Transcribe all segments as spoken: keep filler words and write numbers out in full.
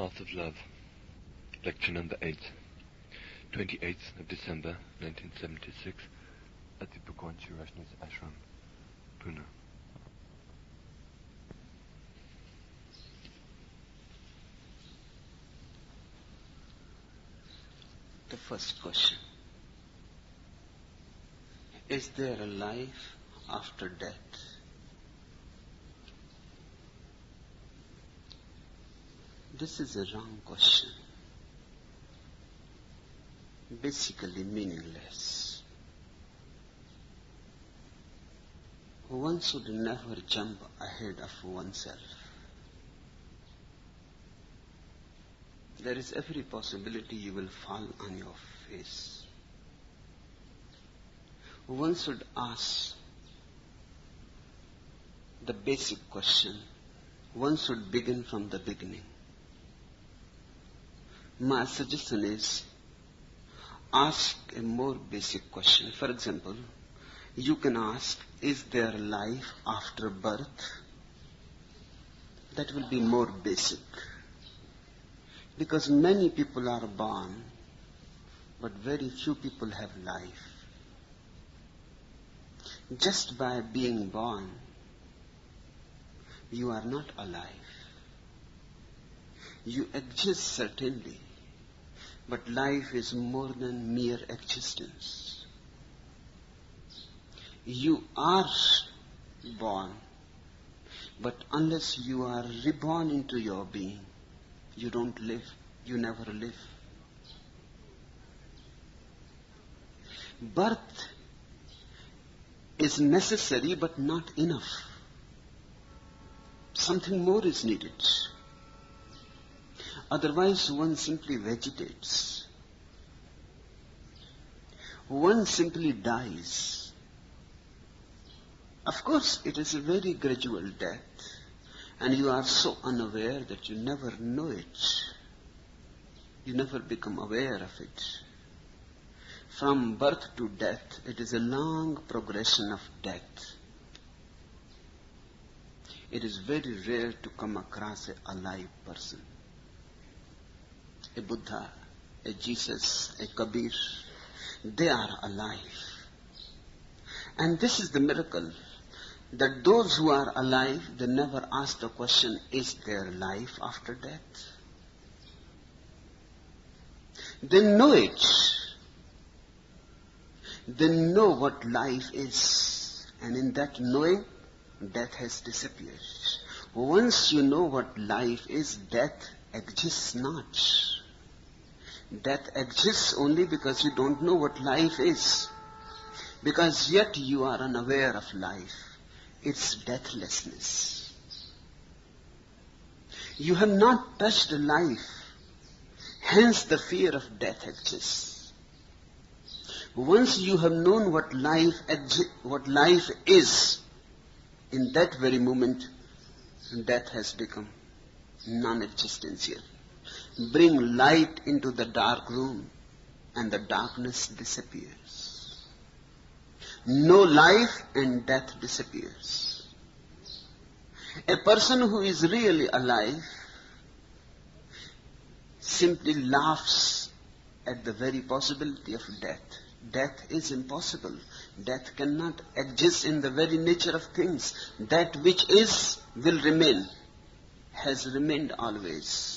Path of Love, Lecture Number eight, twenty-eighth of December nineteen seventy-six, at the Bhagwan Shree Vaishnava Ashram, Pune. The first question: is there a life after death? This is a wrong question, basically meaningless. One should never jump ahead of oneself. There is every possibility you will fall on your face. One should ask the basic question. One should begin from the beginning. My suggestion is, ask a more basic question. For example, you can ask, is there life after birth? That will be more basic. Because many people are born, but very few people have life. Just by being born, you are not alive. You exist certainly, but life is more than mere existence. You are born, but unless you are reborn into your being, you don't live, you never live. Birth is necessary but not enough. Something more is needed. Otherwise, one simply vegetates. One simply dies. Of course, it is a very gradual death, and you are so unaware that you never know it. You never become aware of it. From birth to death, it is a long progression of death. It is very rare to come across an alive person. A Buddha, a Jesus, a Kabir, they are alive. And this is the miracle, that those who are alive, they never ask the question, is there life after death? They know it. They know what life is. And in that knowing, death has disappeared. Once you know what life is, death exists not. Death exists only because you don't know what life is. Because yet you are unaware of life. It's deathlessness. You have not touched life. Hence the fear of death exists. Once you have known what life exi- what life is, in that very moment, death has become non-existential. Bring light into the dark room and the darkness disappears. No life and death disappears. A person who is really alive simply laughs at the very possibility of death. Death is impossible. Death cannot exist in the very nature of things. That which is will remain, has remained always.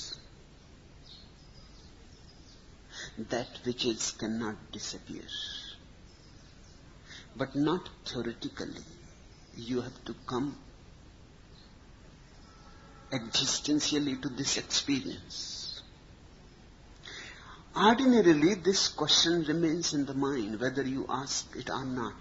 That which is cannot disappear. But not theoretically. You have to come existentially to this experience. Ordinarily, this question remains in the mind, whether you ask it or not.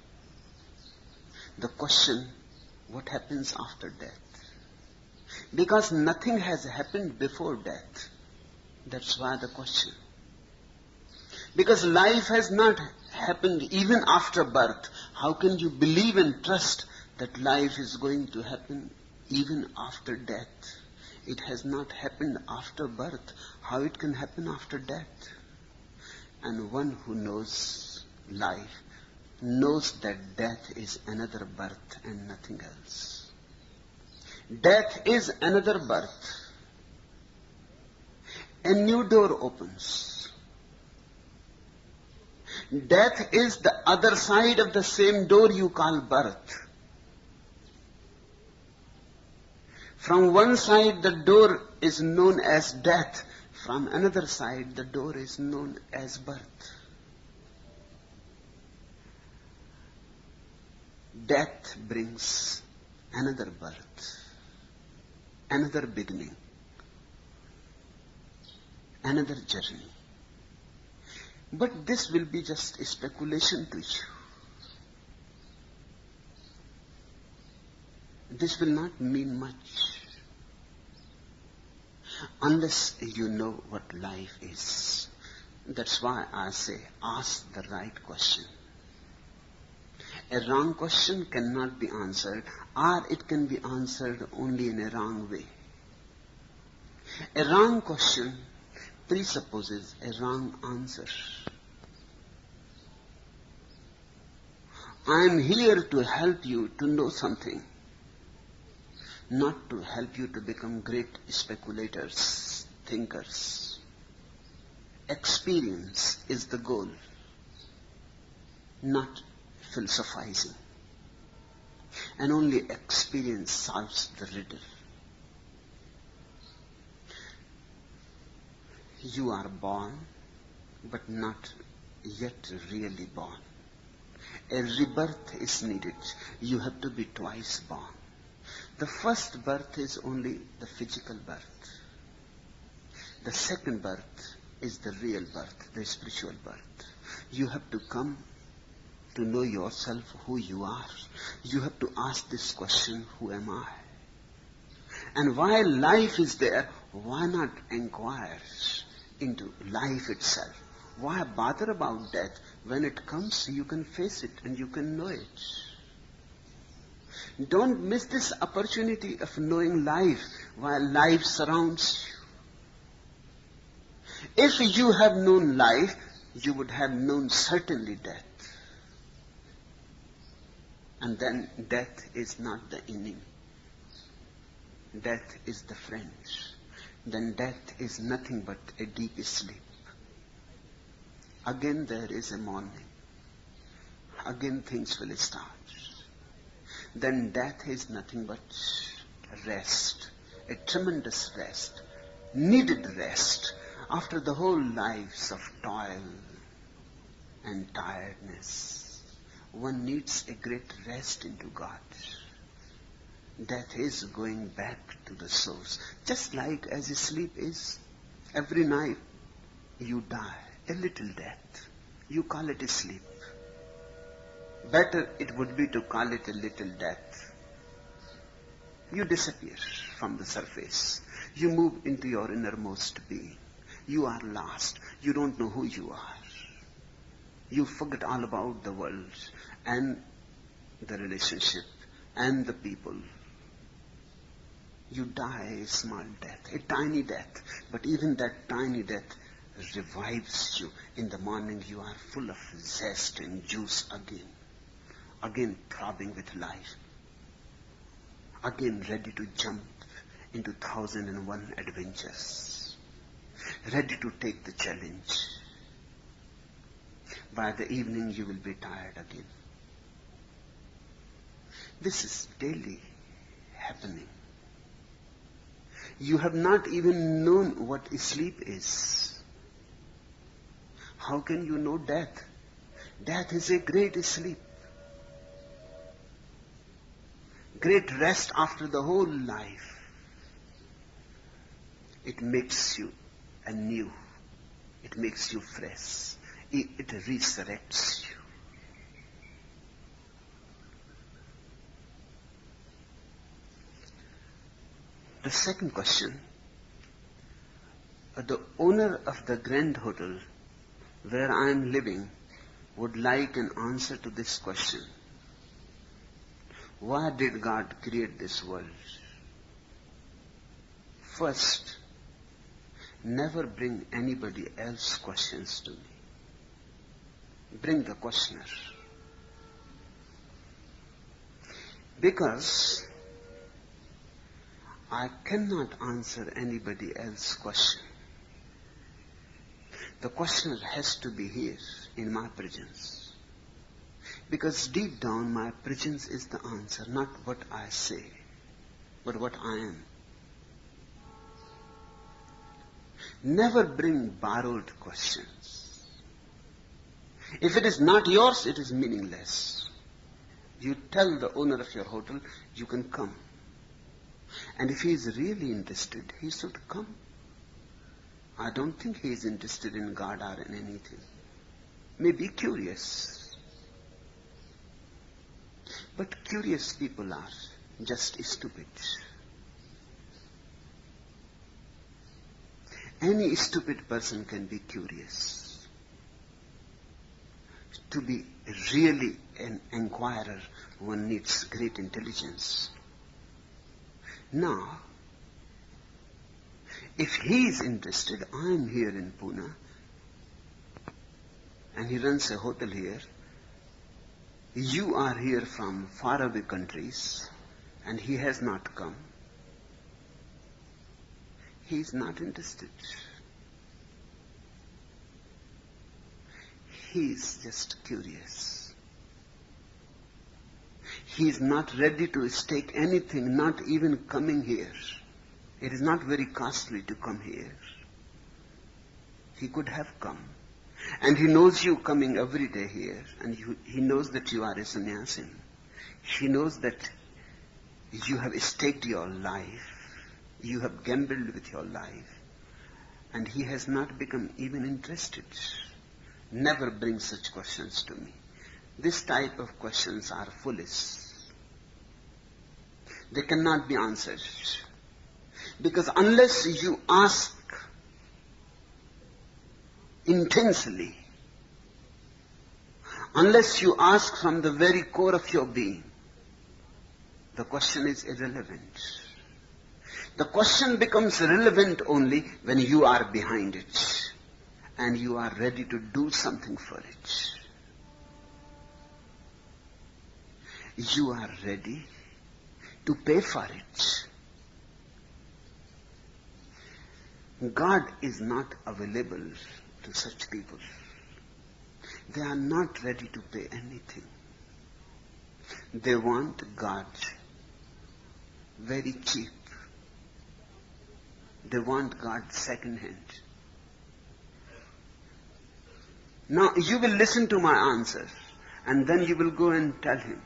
The question, what happens after death? Because nothing has happened before death. That's why the question. Because life has not happened even after birth. How can you believe and trust that life is going to happen even after death? It has not happened after birth. How it can happen after death? And one who knows life knows that death is another birth and nothing else. Death is another birth. a new door opens. Death is the other side of the same door you call birth. From one side the door is known as death. From another side the door is known as birth. Death brings another birth, another beginning, another journey. But this will be just a speculation to you. This will not mean much unless you know what life is. That's why I say, ask the right question. A wrong question cannot be answered, or it can be answered only in a wrong way. A wrong question presupposes a wrong answer. I am here to help you to know something, not to help you to become great speculators, thinkers. Experience is the goal, not philosophizing. And only experience solves the riddle. You are born, but not yet really born. A rebirth is needed. You have to be twice born. The first birth is only the physical birth. The second birth is the real birth, the spiritual birth. You have to come to know yourself, who you are. You have to ask this question, who am I? And while life is there, why not inquire into life itself? Why bother about death? When it comes, you can face it and you can know it. Don't miss this opportunity of knowing life while life surrounds you. If you have known life, you would have known certainly death. And then death is not the enemy. Death is the friend. Then death is nothing but a deep sleep. Again there is a morning. Again things will start. Then death is nothing but rest, a tremendous rest, needed rest after the whole lives of toil and tiredness. One needs a great rest into God. Death is going back to the source. Just like as sleep is, every night you die, a little death. You call it a sleep. Better it would be to call it a little death. You disappear from the surface. You move into your innermost being. You are lost. You don't know who you are. You forget all about the world and the relationship and the people. You die a small death, a tiny death. But even that tiny death revives you. In the morning you are full of zest and juice again. Again throbbing with life. Again ready to jump into thousand and one adventures. Ready to take the challenge. By the evening you will be tired again. This is daily happening. You have not even known what sleep is. How can you know death? Death is a great sleep. Great rest after the whole life. It makes you anew. It makes you fresh. It, it resurrects you. The second question. The owner of the Grand Hotel where I am living would like an answer to this question. Why did God create this world? First, never bring anybody else's questions to me. Bring the questioner. Because I cannot answer anybody else's question. The questioner has to be here in my presence. Because deep down my presence is the answer, not what I say, but what I am. Never bring borrowed questions. If it is not yours, it is meaningless. You tell the owner of your hotel, you can come. And if he is really interested, he should come. I don't think he is interested in God or in anything. Maybe curious. But curious people are just stupid. Any stupid person can be curious. To be really an inquirer, one needs great intelligence. Now, if he is interested, I am here in Pune, and he runs a hotel here. You are here from faraway countries, and he has not come. He is not interested. He is just curious. He is not ready to stake anything, not even coming here. It is not very costly to come here. He could have come. And he knows you coming every day here. And you, he knows that you are a sannyasin. He knows that you have staked your life. You have gambled with your life. And he has not become even interested. Never bring such questions to me. This type of questions are foolish. They cannot be answered. Because unless you ask intensely, unless you ask from the very core of your being, the question is irrelevant. The question becomes relevant only when you are behind it and you are ready to do something for it. You are ready to pay for it. God is not available to such people. They are not ready to pay anything. They want God very cheap. They want God second hand. Now you will listen to my answer, and then you will go and tell him.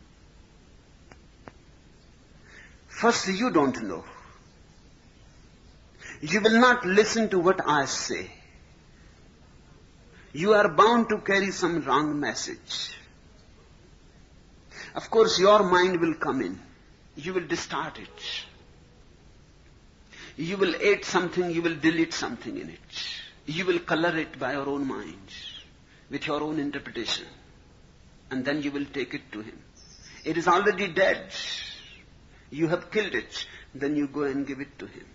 First, you don't know. You will not listen to what I say. You are bound to carry some wrong message. Of course, your mind will come in. You will distort it. You will add something, you will delete something in it. You will color it by your own mind, with your own interpretation. And then you will take it to him. It is already dead. You have killed it. Then you go and give it to him.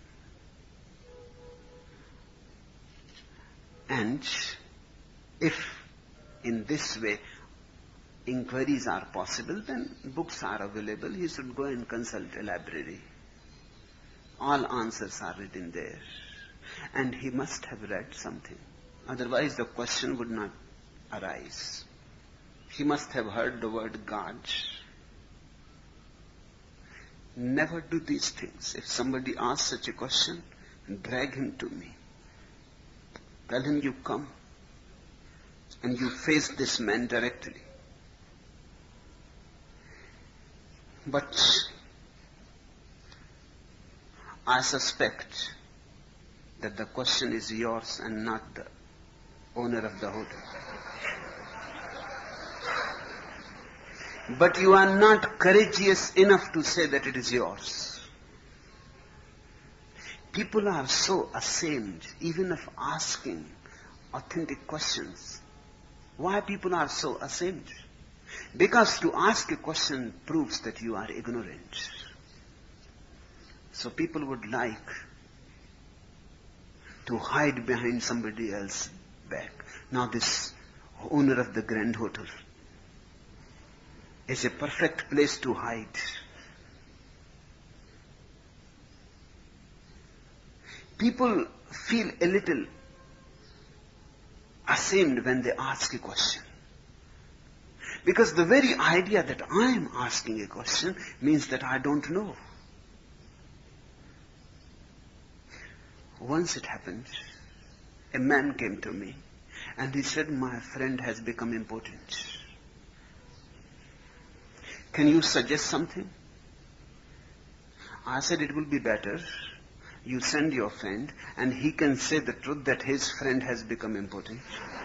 And if in this way inquiries are possible, then books are available. He should go and consult a library. All answers are written there. And he must have read something. Otherwise the question would not arise. He must have heard the word God. Never do these things. If somebody asks such a question, drag him to me. Tell him you come and you face this man directly. But I suspect that the question is yours and not the owner of the hotel. But you are not courageous enough to say that it is yours. People are so ashamed even of asking authentic questions. Why people are so ashamed? Because to ask a question proves that you are ignorant. So people would like to hide behind somebody else's back. Now this owner of the Grand Hotel is a perfect place to hide. People feel a little ashamed when they ask a question. Because the very idea that I am asking a question means that I don't know. Once it happened, a man came to me and he said, my friend has become important. Can you suggest something? I said, it will be better you send your friend and he can say the truth that his friend has become important.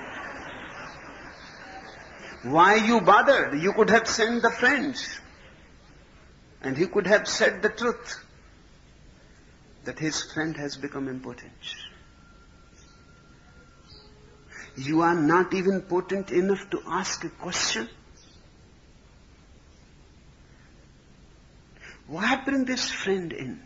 Why you bothered? You could have sent the friend and he could have said the truth that his friend has become important. You are not even potent enough to ask a question. Why bring this friend in?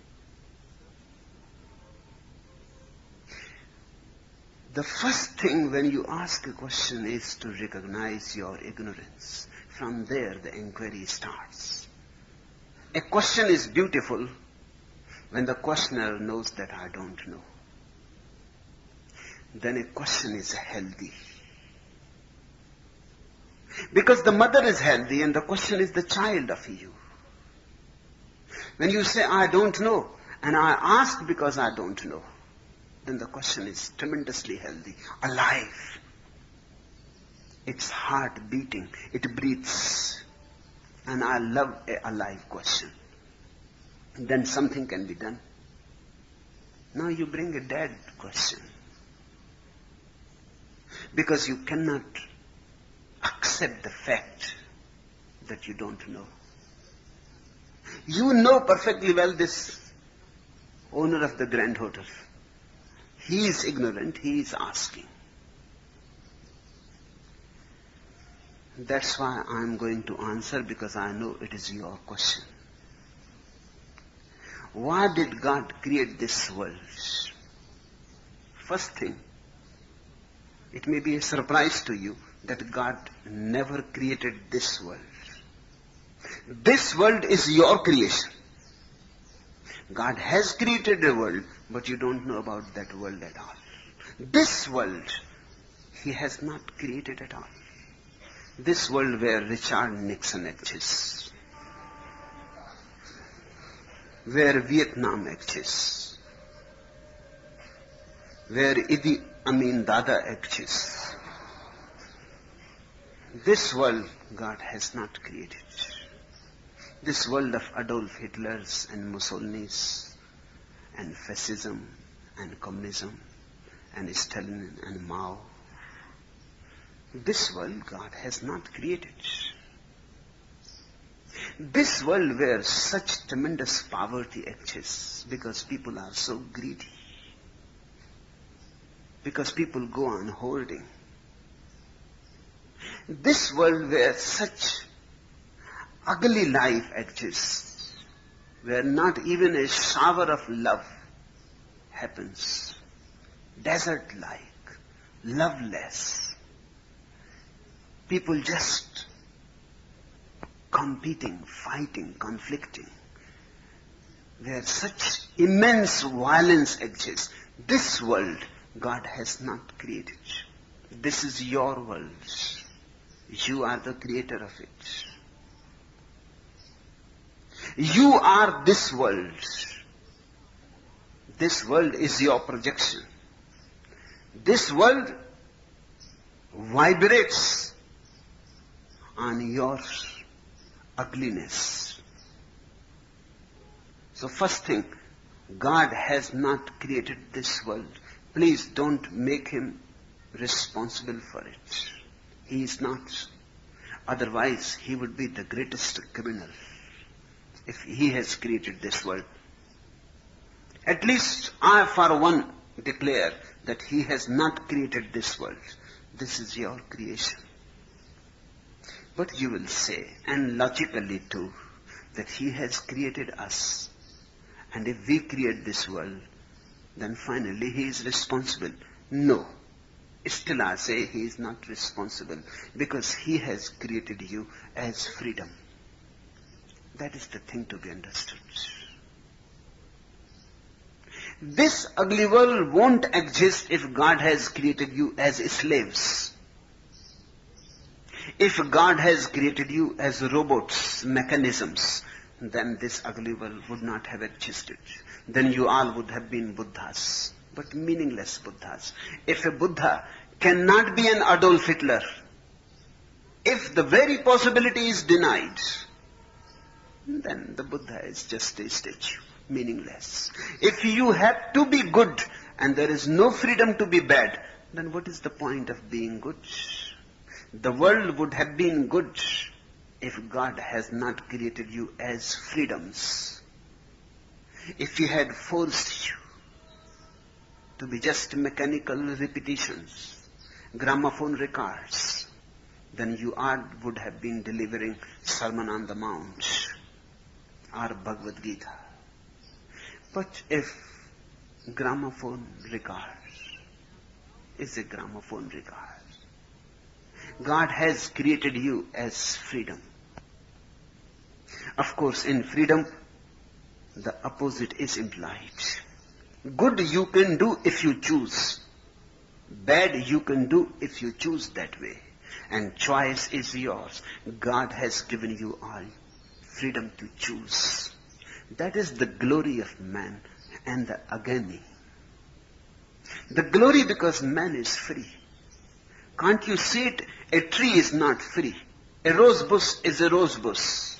The first thing when you ask a question is to recognize your ignorance. From there the inquiry starts. A question is beautiful when the questioner knows that I don't know. Then a question is healthy. Because the mother is healthy and the question is the child of you. When you say, I don't know, and I ask because I don't know, then the question is tremendously healthy, alive. Its heart beating, it breathes. And I love a alive question. Then something can be done. Now you bring a dead question. Because you cannot accept the fact that you don't know. You know perfectly well this owner of the Grand Hotel. He is ignorant, he is asking. That's why I am going to answer, because I know it is your question. Why did God create this world? First thing, it may be a surprise to you that God never created this world. This world is your creation. God has created a world, but you don't know about that world at all. This world, He has not created at all. This world where Richard Nixon exists, where Vietnam exists, where Idi Amin Dada exists. This world God has not created. This world of Adolf Hitler's and Mussolini's and fascism and communism and Stalin and Mao. This world God has not created. This world where such tremendous poverty exists because people are so greedy. Because people go on hoarding. This world where such ugly life exists, where not even a shower of love happens. Desert-like, loveless. People just competing, fighting, conflicting. Where such immense violence exists. This world God has not created. This is your world. You are the creator of it. You are this world. This world is your projection. This world vibrates on your ugliness. So first thing, God has not created this world. Please don't make Him responsible for it. He is not. Otherwise, He would be the greatest criminal if He has created this world. At least I, for one, declare that He has not created this world. This is your creation. But you will say, and logically too, that He has created us. And if we create this world, then finally He is responsible. No. Still I say He is not responsible, because He has created you as freedom. That is the thing to be understood. This ugly world won't exist if God has created you as slaves. If God has created you as robots, mechanisms, then this ugly world would not have existed. Then you all would have been Buddhas, but meaningless Buddhas. If a Buddha cannot be an Adolf Hitler, if the very possibility is denied, then the Buddha is just a statue, meaningless. If you have to be good and there is no freedom to be bad, then what is the point of being good? The world would have been good if God has not created you as freedoms. If He had forced you to be just mechanical repetitions, gramophone records, then you all would have been delivering Sermon on the Mount or Bhagavad Gita. But if gramophone records is a gramophone record, God has created you as freedom. Of course, in freedom, the opposite is implied. Good you can do if you choose. Bad you can do if you choose that way. And choice is yours. God has given you all freedom to choose. That is the glory of man and the agony. The glory because man is free. Can't you see it? A tree is not free. A rose bush is a rose bush.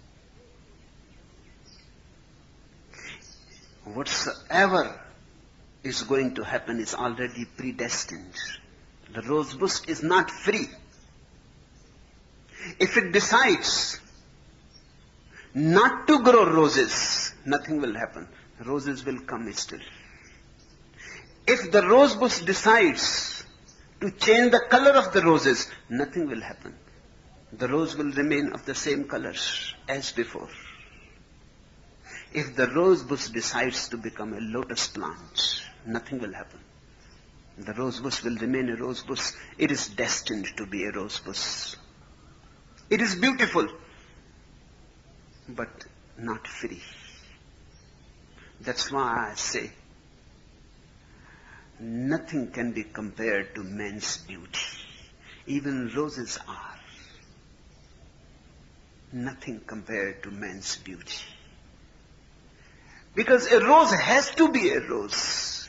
Whatsoever is going to happen is already predestined. The rose bush is not free. If it decides not to grow roses, nothing will happen. Roses will come still. If the rose bush decides to change the color of the roses, nothing will happen. The rose will remain of the same color as before. If the rose bush decides to become a lotus plant, nothing will happen. The rose bush will remain a rose bush. It is destined to be a rose bush. It is beautiful, but not free. That's why I say, nothing can be compared to man's beauty. Even roses are. Nothing compared to man's beauty. Because a rose has to be a rose.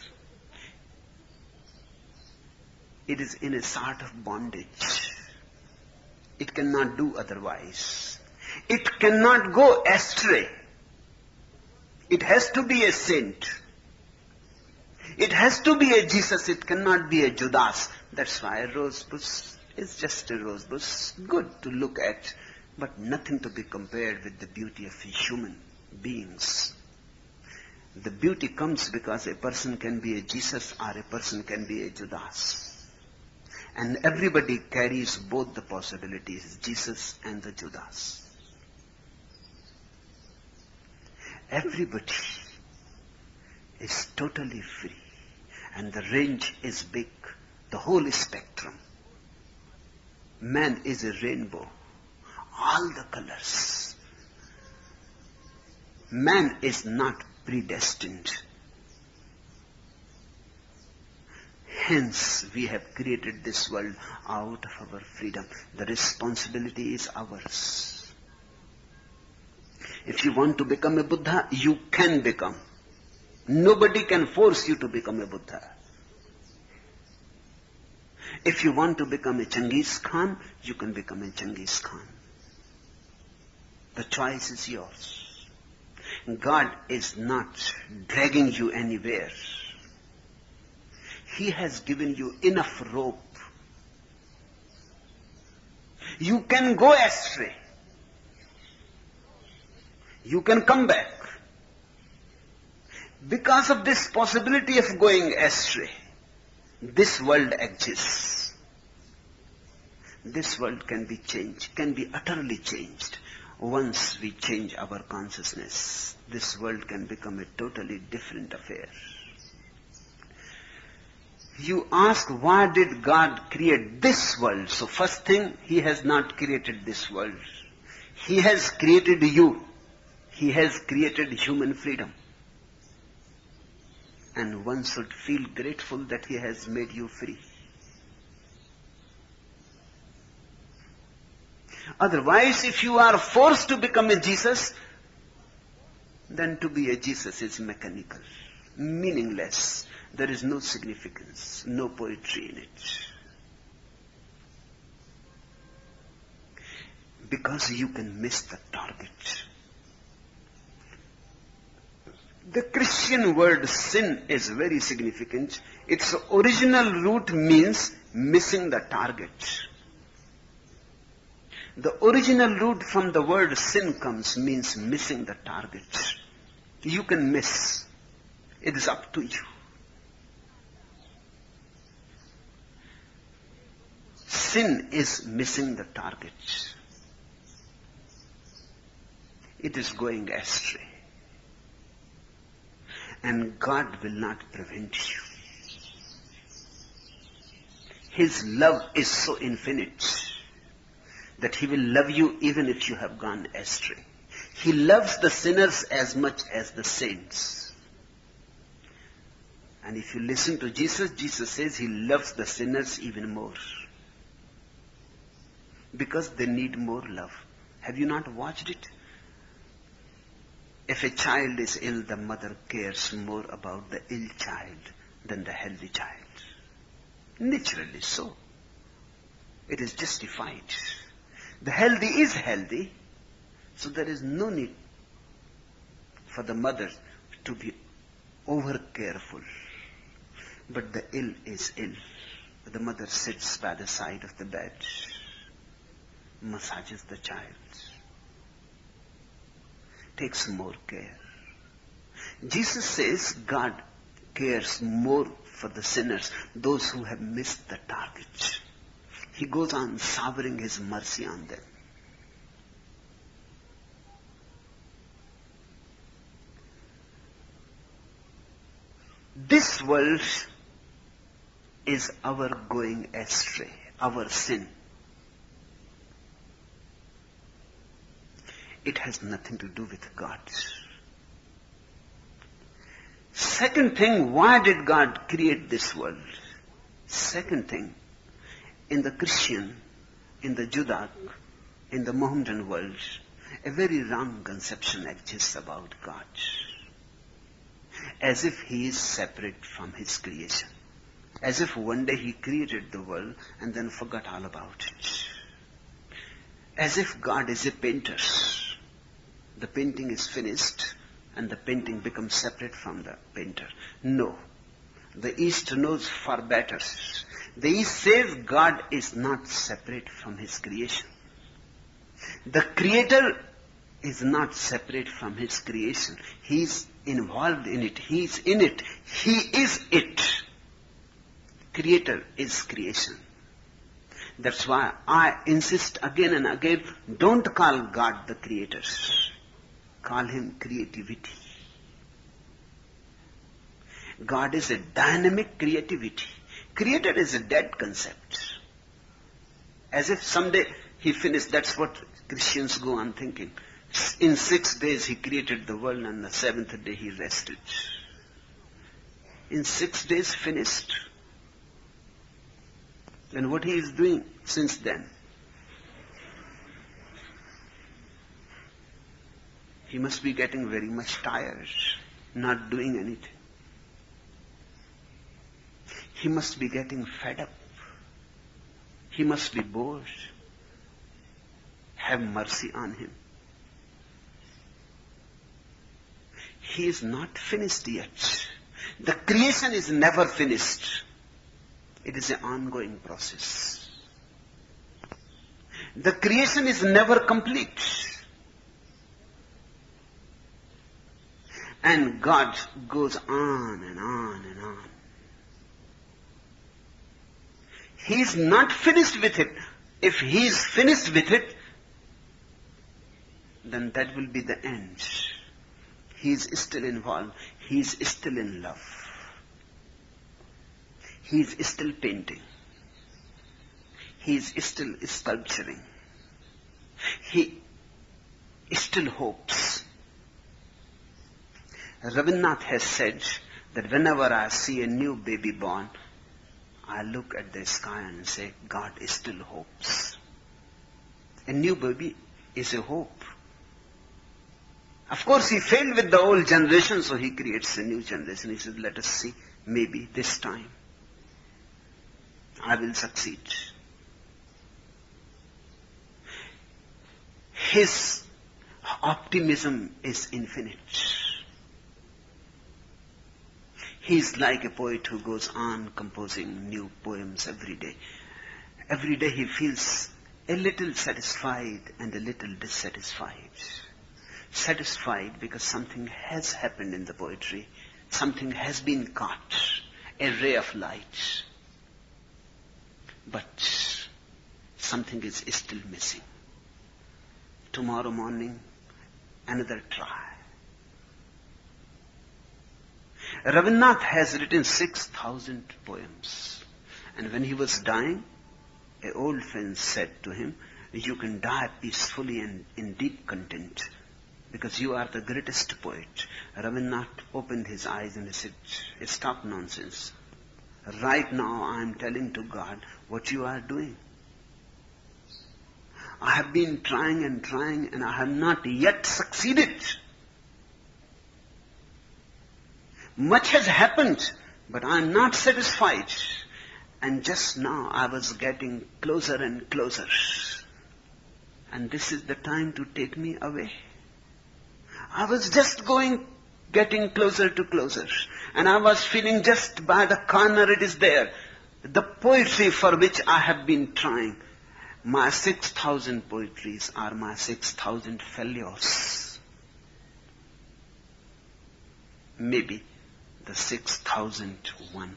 It is in a sort of bondage. It cannot do otherwise. It cannot go astray. It has to be a saint. It has to be a Jesus. It cannot be a Judas. That's why a rose bush is just a rose bush. Good to look at, but nothing to be compared with the beauty of human beings. The beauty comes because a person can be a Jesus or a person can be a Judas. And everybody carries both the possibilities, Jesus and the Judas. Everybody is totally free. And the range is big, the whole spectrum. Man is a rainbow, all the colors. Man is not predestined. Hence, we have created this world out of our freedom. The responsibility is ours. If you want to become a Buddha, you can become. Nobody can force you to become a Buddha. If you want to become a Genghis Khan, you can become a Genghis Khan. The choice is yours. God is not dragging you anywhere. He has given you enough rope. You can go astray. You can come back. Because of this possibility of going astray, this world exists. This world can be changed, can be utterly changed. Once we change our consciousness, this world can become a totally different affair. You ask, why did God create this world? So first thing, He has not created this world. He has created you. He has created human freedom. and one should feel grateful that he has made you free. Otherwise, if you are forced to become a Jesus, then to be a Jesus is mechanical, meaningless. There is no significance, no poetry in it. Because you can miss the target. The Christian word sin is very significant. Its original root means missing the target. The original root from the word sin comes means missing the target. You can miss. It is up to you. Sin is missing the target. It is going astray. And God will not prevent you. His love is so infinite that He will love you even if you have gone astray. He loves the sinners as much as the saints. And if you listen to Jesus, Jesus says He loves the sinners even more. Because they need more love. Have you not watched it? If a child is ill, the mother cares more about the ill child than the healthy child. Naturally so. It is justified. The healthy is healthy, so there is no need for the mother to be over careful. But the ill is ill. The mother sits by the side of the bed, massages the child, takes more care. Jesus says God cares more for the sinners, those who have missed the target. He goes on showering His mercy on them. This world is our going astray, our sin. It has nothing to do with God. Second thing, why did God create this world? Second thing, in the Christian, in the Judak, in the Mohammedan world, a very wrong conception exists about God. As if He is separate from His creation. As if one day He created the world and then forgot all about it. As if God is a painter. The painting is finished and the painting becomes separate from the painter. No. The East knows far better. The East says God is not separate from His creation. The Creator is not separate from His creation. He is involved in it. He is in it. He is it. Creator is creation. That's why I insist again and again, don't call God the Creator. Call Him creativity. God is a dynamic creativity. Creator is a dead concept. As if someday He finished. That's what Christians go on thinking. In six days He created the world and the seventh day He rested. In six days finished. And what He is doing since then? He must be getting very much tired, not doing anything. He must be getting fed up. He must be bored. Have mercy on Him. He is not finished yet. The creation is never finished. It is an ongoing process. The creation is never complete. And God goes on and on and on. He is not finished with it. If He is finished with it, then that will be the end. He is still involved. He is still in love. He is still painting. He is still sculpturing. He still hopes. Rabindranath has said, that whenever I see a new baby born, I look at the sky and say, God still hopes. A new baby is a hope. Of course, he failed with the old generation, so he creates a new generation. He says, let us see, maybe this time I will succeed. His optimism is infinite. He is like a poet who goes on composing new poems every day. Every day he feels a little satisfied and a little dissatisfied. Satisfied because something has happened in the poetry. Something has been caught. A ray of light. But something is still missing. Tomorrow morning, another try. Rabindranath has written six thousand poems. And when he was dying, an old friend said to him, you can die peacefully and in deep content because you are the greatest poet. Rabindranath opened his eyes and he said, stop nonsense. Right now I am telling to God what you are doing. I have been trying and trying and I have not yet succeeded. Much has happened, but I am not satisfied. And just now I was getting closer and closer. And this is the time to take me away. I was just going, getting closer to closer. And I was feeling just by the corner it is there. The poetry for which I have been trying. My six thousand poetries are my six thousand failures. Maybe the six thousand one.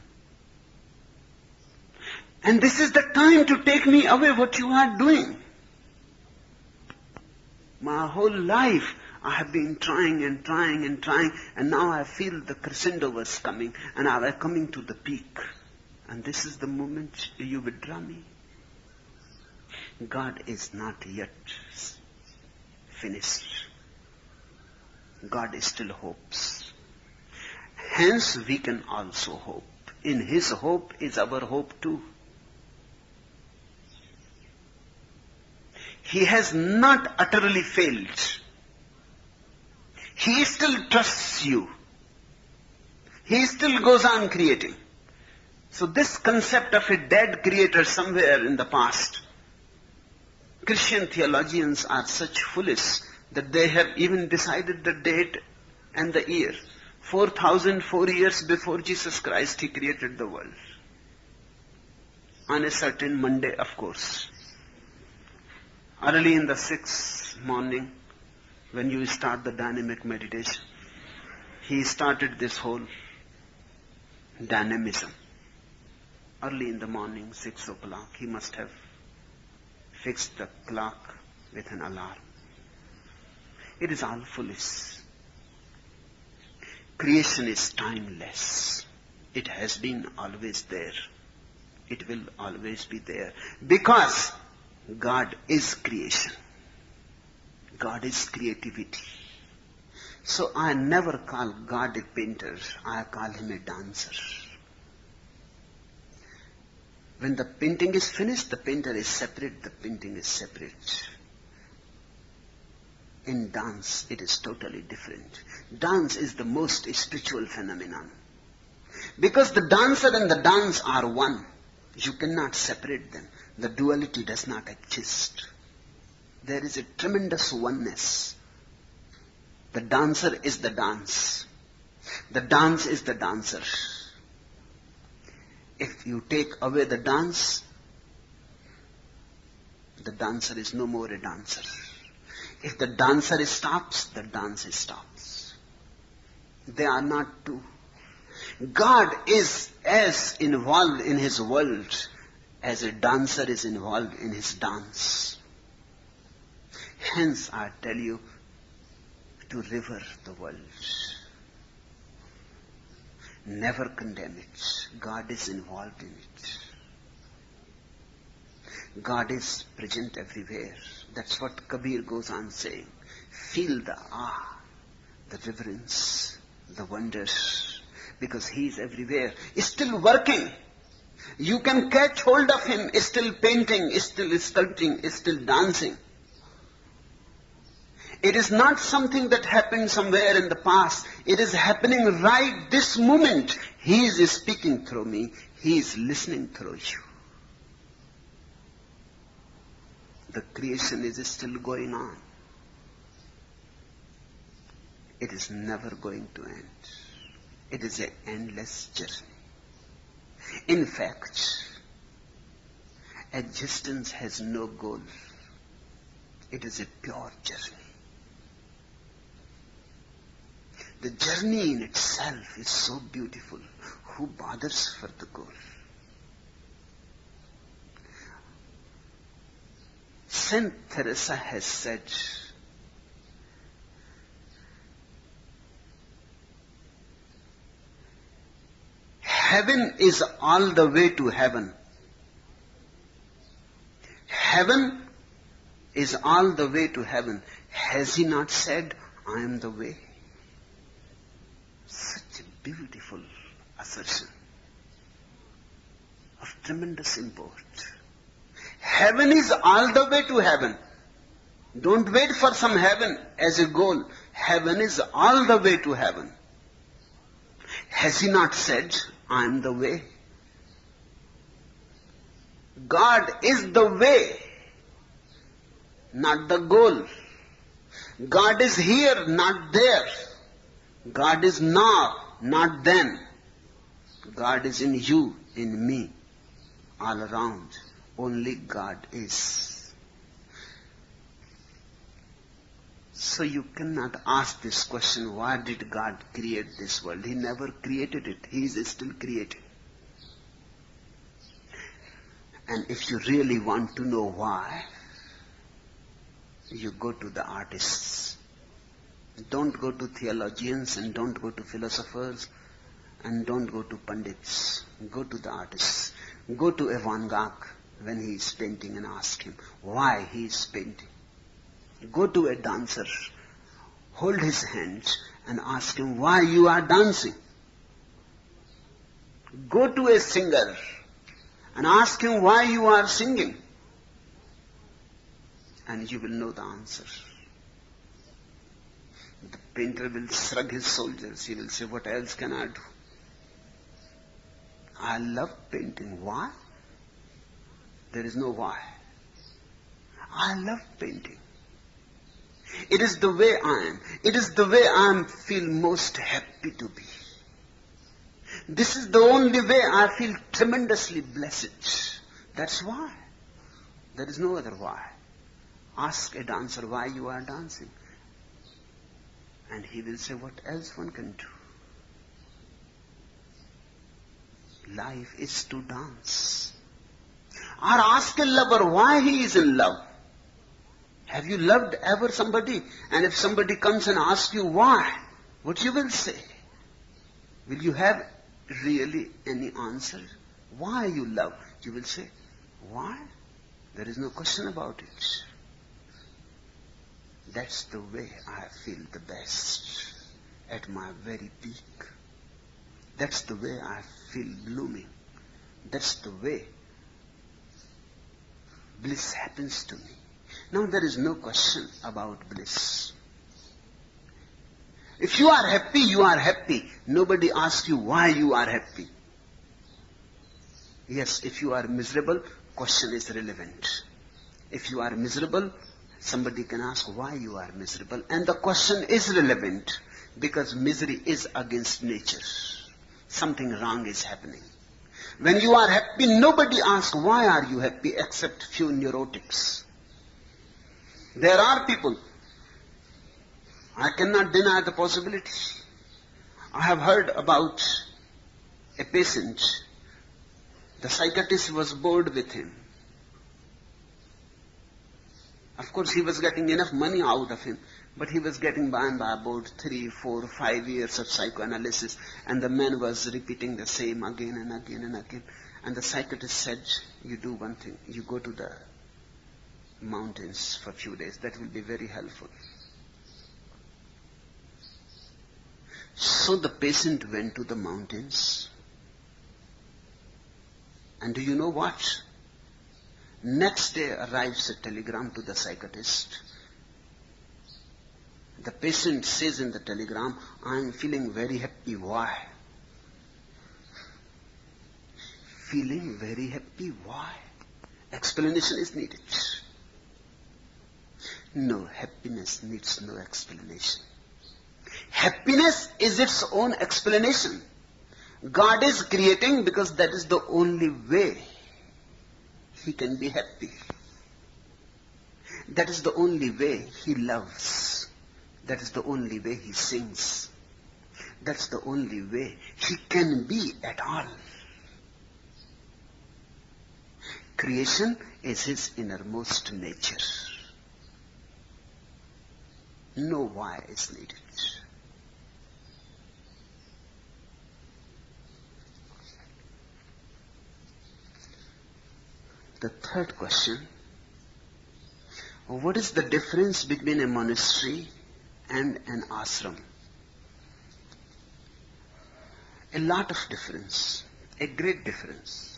And this is the time to take me away what you are doing. My whole life I have been trying and trying and trying, and now I feel the crescendo was coming and I was coming to the peak. And this is the moment you withdraw me. God is not yet finished. God still hopes. Hence we can also hope. In His hope is our hope too. He has not utterly failed. He still trusts you. He still goes on creating. So this concept of a dead creator somewhere in the past, Christian theologians are such foolish that they have even decided the date and the year. four thousand four years before Jesus Christ, He created the world. On a certain Monday, of course. Early in the sixth morning, when you start the dynamic meditation, He started this whole dynamism. Early in the morning, six o'clock, He must have fixed the clock with an alarm. It is all foolish. Creation is timeless. It has been always there. It will always be there. Because God is creation. God is creativity. So I never call God a painter. I call Him a dancer. When the painting is finished, the painter is separate, the painting is separate. In dance, it is totally different. Dance is the most spiritual phenomenon. Because the dancer and the dance are one. You cannot separate them. The duality does not exist. There is a tremendous oneness. The dancer is the dance. The dance is the dancer. If you take away the dance, the dancer is no more a dancer. If the dancer stops, the dance stops. They are not two. God is as involved in His world as a dancer is involved in his dance. Hence I tell you to revere the world. Never condemn it. God is involved in it. God is present everywhere. That's what Kabir goes on saying. Feel the awe, the reverence, the wonder. because he is everywhere, still working. You can catch hold of him, still painting, still sculpting, still dancing. It is not something that happened somewhere in the past. It is happening right this moment. He is speaking through me. He is listening through you. The creation is still going on. It is never going to end. It is an endless journey. In fact, existence has no goal. It is a pure journey. The journey in itself is so beautiful. Who bothers for the goal? Saint Teresa has said, heaven is all the way to heaven. Heaven is all the way to heaven. Has he not said, I am the way? Such a beautiful assertion of tremendous import. Heaven is all the way to heaven. Don't wait for some heaven as a goal. Heaven is all the way to heaven. Has he not said, I am the way? God is the way, not the goal. God is here, not there. God is now, not then. God is in you, in me, all around. Only God is. So you cannot ask this question, why did God create this world? He never created it. He is still creating. And if you really want to know why, you go to the artists. Don't go to theologians and don't go to philosophers and don't go to pundits. Go to the artists. Go to a Van Gogh when he is painting and ask him why he is painting. Go to a dancer, hold his hand and ask him why you are dancing. Go to a singer and ask him why you are singing. And you will know the answer. The painter will shrug his shoulders. He will say, what else can I do? I love painting. Why? There is no why. I love painting. It is the way I am. It is the way I am feel most happy to be. This is the only way I feel tremendously blessed. That's why. There is no other why. Ask a dancer why you are dancing. And he will say, what else one can do? Life is to dance. Or ask a lover why he is in love. Have you loved ever somebody? And if somebody comes and asks you why, what you will say? Will you have really any answer? Why you love? You will say, why? There is no question about it. That's the way I feel the best, at my very peak. That's the way I feel blooming. That's the way bliss happens to me. Now there is no question about bliss. If you are happy, you are happy. Nobody asks you why you are happy. Yes, if you are miserable, question is relevant. If you are miserable, somebody can ask why you are miserable. And the question is relevant because misery is against nature. Something wrong is happening. When you are happy, nobody asks why are you happy except few neurotics. There are people. I cannot deny the possibility. I have heard about a patient. The psychiatrist was bored with him. Of course, he was getting enough money out of him, but he was getting by and by about three, four, five years of psychoanalysis, and the man was repeating the same again and again and again. And the psychiatrist said, you do one thing, you go to the mountains for a few days. That will be very helpful. So the patient went to the mountains. And do you know what? Next day arrives a telegram to the psychiatrist. The patient says in the telegram, I am feeling very happy. Why? Feeling very happy. Why? Explanation is needed. No, happiness needs no explanation. Happiness is its own explanation. God is creating because that is the only way He can be happy. That is the only way He loves. That is the only way He sings. That's the only way He can be at all. Creation is His innermost nature. No why is needed. The third question, what is the difference between a monastery and an ashram? A lot of difference, a great difference.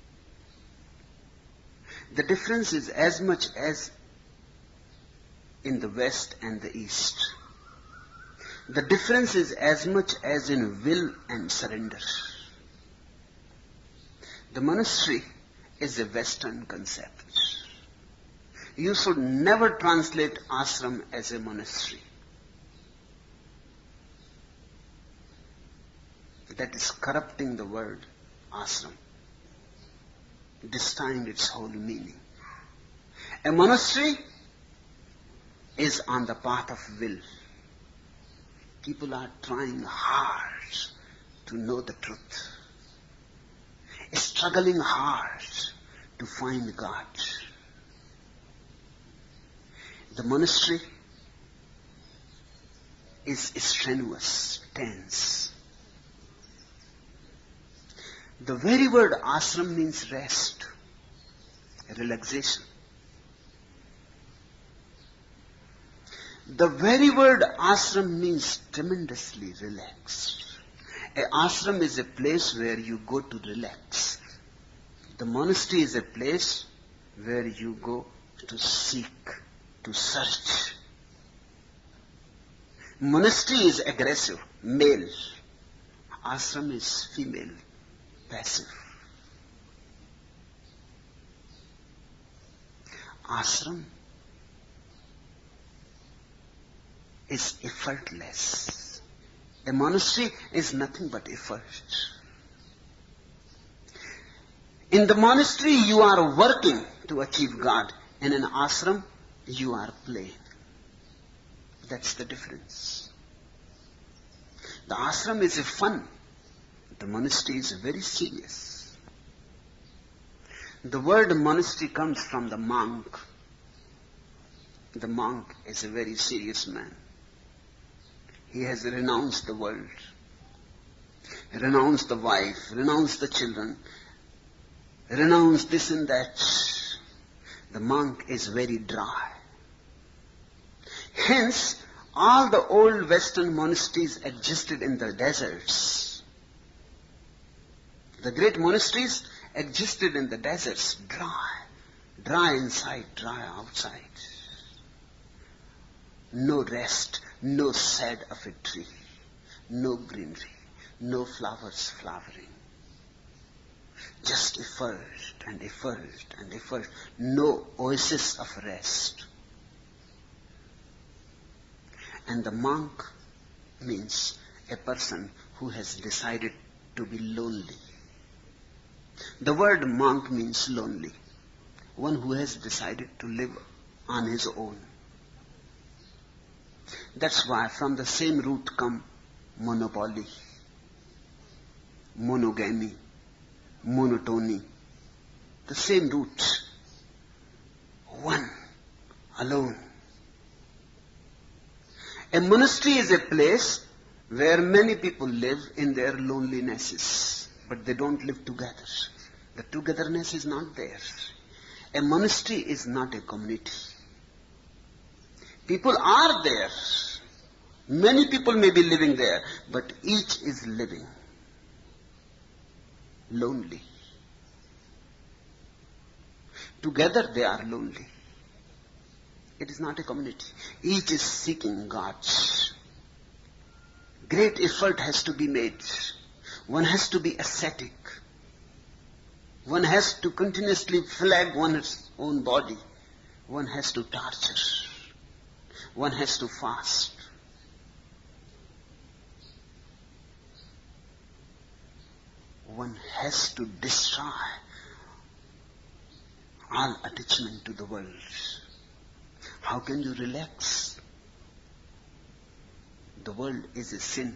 The difference is as much as in the West and the East. The difference is as much as in will and surrender. The monastery is a Western concept. You should never translate ashram as a monastery. That is corrupting the word ashram, destroying its whole meaning. A monastery is on the path of will. People are trying hard to know the truth, struggling hard to find God. The monastery is strenuous, tense. The very word ashram means rest, relaxation. The very word ashram means tremendously relaxed. A ashram is a place where you go to relax. The monastery is a place where you go to seek, to search. Monastery is aggressive, male. Ashram is female, passive. Ashram is effortless. A monastery is nothing but effort. In the monastery, you are working to achieve God. In an ashram, you are playing. That's the difference. The ashram is a fun. The monastery is very serious. The word monastery comes from the monk. The monk is a very serious man. He has renounced the world, renounced the wife, renounced the children, renounced this and that. The monk is very dry. Hence, all the old Western monasteries existed in the deserts. The great monasteries existed in the deserts, dry, dry inside, dry outside. No rest, no shade of a tree, no greenery, no flowers flowering. Just effort and effort and effort. No oasis of rest. And the monk means a person who has decided to be lonely. The word monk means lonely. One who has decided to live on his own. That's why from the same root come monopoly, monogamy, monotony. The same root. One, alone. A monastery is a place where many people live in their lonelinesses, but they don't live together. The togetherness is not there. A monastery is not a community. People are there, Many people may be living there, but each is living lonely. Together they are lonely. It is not a community. Each is seeking God. Great effort has to be made. One has to be ascetic. One has to continuously flog one's own body. One has to torture. One has to fast. One has to destroy all attachment to the world. How can you relax? The world is a sin.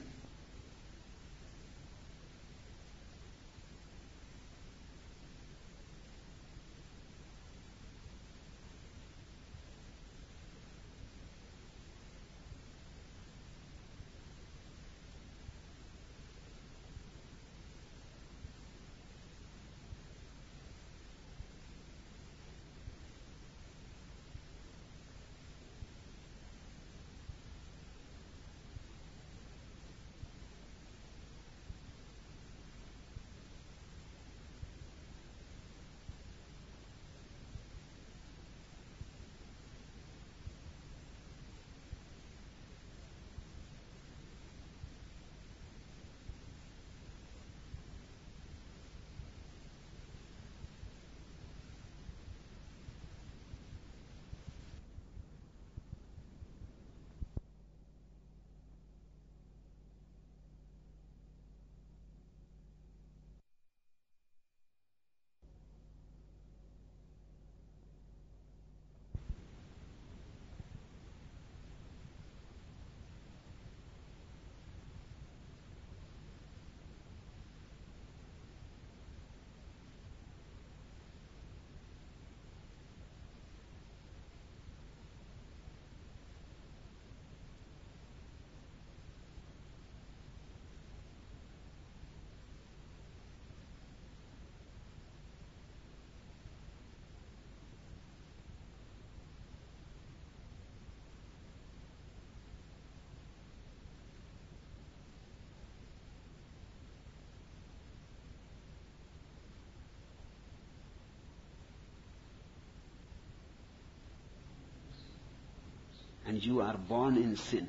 And you are born in sin.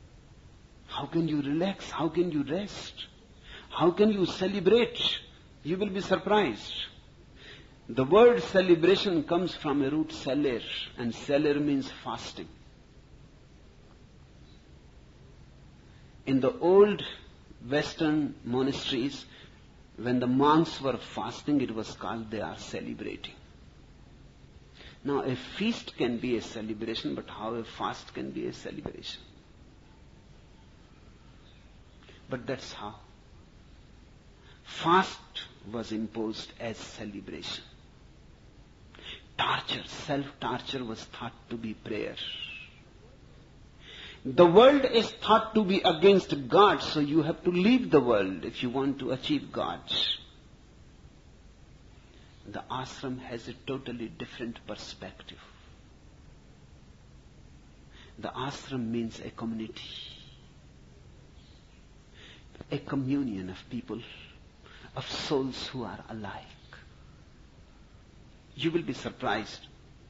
How can you relax? How can you rest? How can you celebrate? You will be surprised. The word celebration comes from a root celer, and celer means fasting. In the old Western monasteries, when the monks were fasting, it was called they are celebrating. Now, a feast can be a celebration, but how a fast can be a celebration? But that's how. Fast was imposed as celebration. Torture, self-torture was thought to be prayer. The world is thought to be against God, so you have to leave the world if you want to achieve God. The ashram has a totally different perspective. The ashram means a community, a communion of people, of souls who are alike. You will be surprised.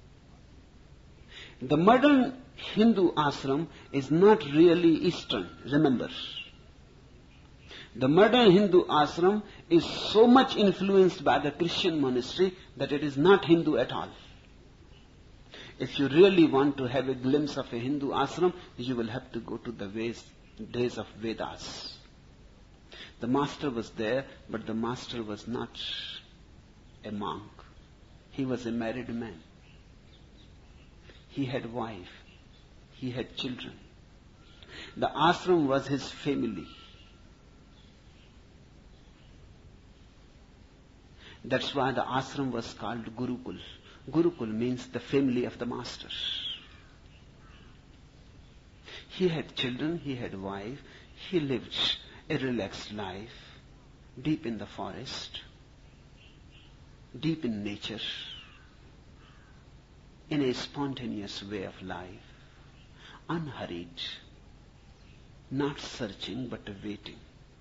The modern Hindu ashram is not really Eastern, remember. The modern Hindu ashram is so much influenced by the Christian monastery that it is not Hindu at all. If you really want to have a glimpse of a Hindu ashram, you will have to go to the ways, days of Vedas. The master was there, but the master was not a monk. He was a married man. He had wife. He had children. The ashram was his family. That's why the ashram was called Gurukul. Gurukul means the family of the master. He had children, he had wife, he lived a relaxed life, deep in the forest, deep in nature, in a spontaneous way of life, unhurried. not searching but waiting.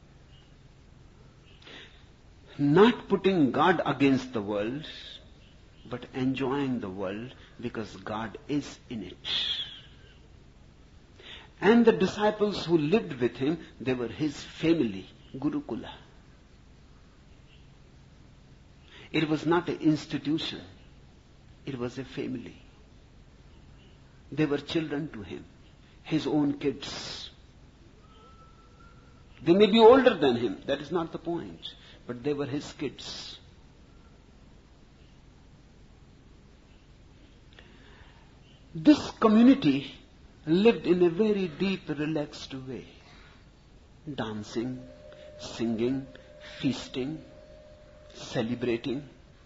Not putting God against the world, but enjoying the world because God is in it. And the disciples who lived with him, they were his family, Gurukula. It was not an institution, it was a family. They were children to him, his own kids. They may be older than him, that is not the point, but they were his kids. This community lived in a very deep, relaxed way. Dancing, singing, feasting, celebrating,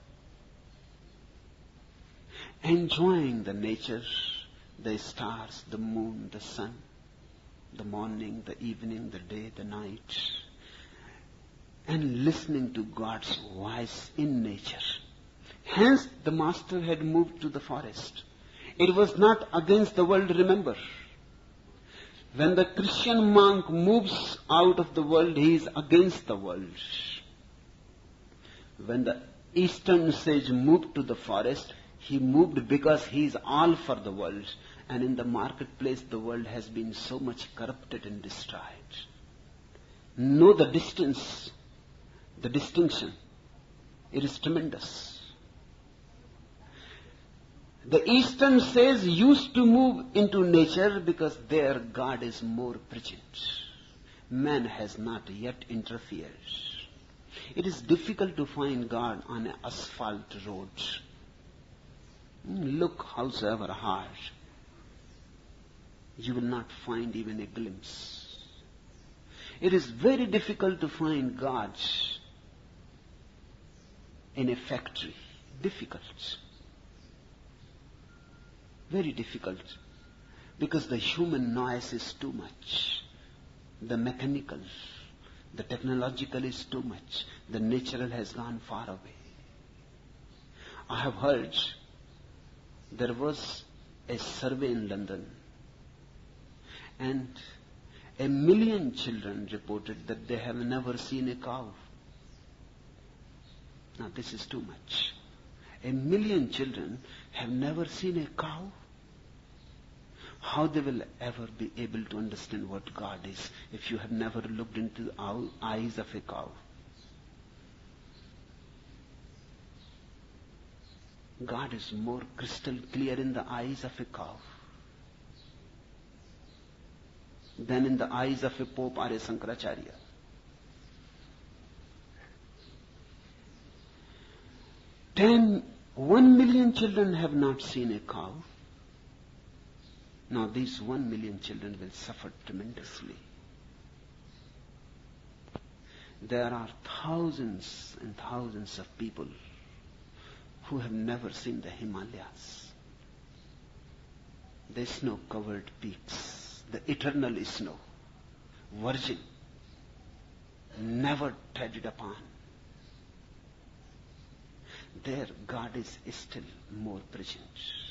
enjoying the nature, the stars, the moon, the sun, the morning, the evening, the day, the night, and listening to God's voice in nature. Hence, the master had moved to the forest. It was not against the world, remember. When the Christian monk moves out of the world, he is against the world. When the Eastern sage moved to the forest, he moved because he is all for the world. And in the marketplace, the world has been so much corrupted and destroyed. Know the distance, the distinction. It is tremendous. The Eastern sages used to move into nature because there God is more present. Man has not yet interfered. It is difficult to find God on an asphalt road. Look howsoever hard, you will not find even a glimpse. It is very difficult to find God in a factory. Difficult. Very difficult. Because the human noise is too much. The mechanical, the technological is too much. The natural has gone far away. I have heard there was a survey in London, and a million children reported that they have never seen a cow. Now this is too much. A million children have never seen a cow. How they will ever be able to understand what God is if you have never looked into the eyes of a cow? God is more crystal clear in the eyes of a cow than in the eyes of a Pope or a Sankaracharya. Ten, one million children have not seen a cow. Now these one million children will suffer tremendously. There are thousands and thousands of people who have never seen the Himalayas. The snow-covered peaks, the eternal snow, virgin, never treaded upon. There God is still more present,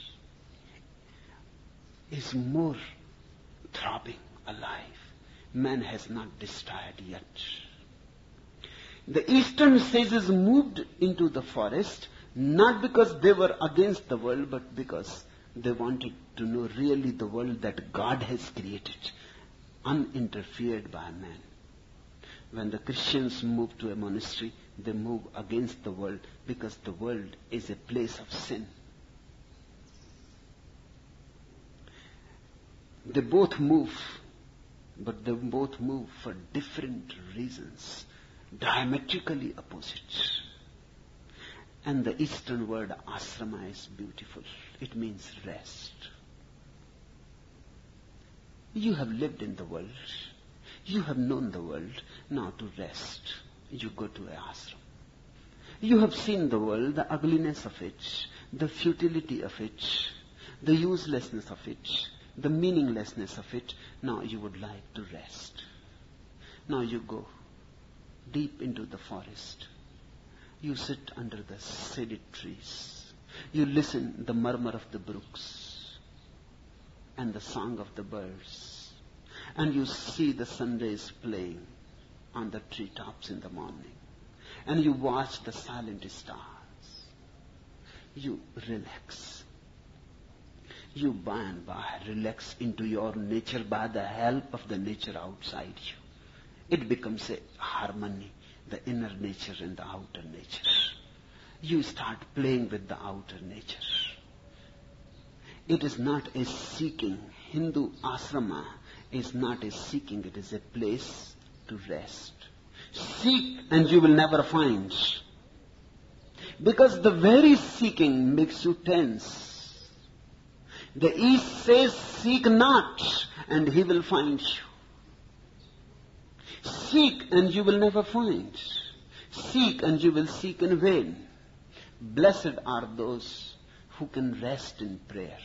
is more throbbing, alive. Man has not destroyed yet. The Eastern sages moved into the forest not because they were against the world, but because they wanted to know really the world that God has created, uninterfered by man. When the Christians move to a monastery, they move against the world because the world is a place of sin. They both move, but they both move for different reasons, diametrically opposite. And the Eastern word asrama is beautiful. It means rest. You have lived in the world. You have known the world. Now to rest, you go to an ashram. You have seen the world, the ugliness of it, the futility of it, the uselessness of it, the meaninglessness of it. Now you would like to rest. Now you go deep into the forest. You sit under the shaded trees. You listen to the murmur of the brooks and the song of the birds and you see the sun rays playing on the treetops in the morning, and you watch the silent stars. You relax. You by and by relax into your nature by the help of the nature outside you. It becomes a harmony, the inner nature and the outer nature. You start playing with the outer nature. It is not a seeking. Hindu asrama is not a seeking, it is a place to rest. Seek and you will never find. Because the very seeking makes you tense. The East says, seek not, and he will find you. Seek and you will never find. Seek and you will seek in vain. Blessed are those who can rest in prayer,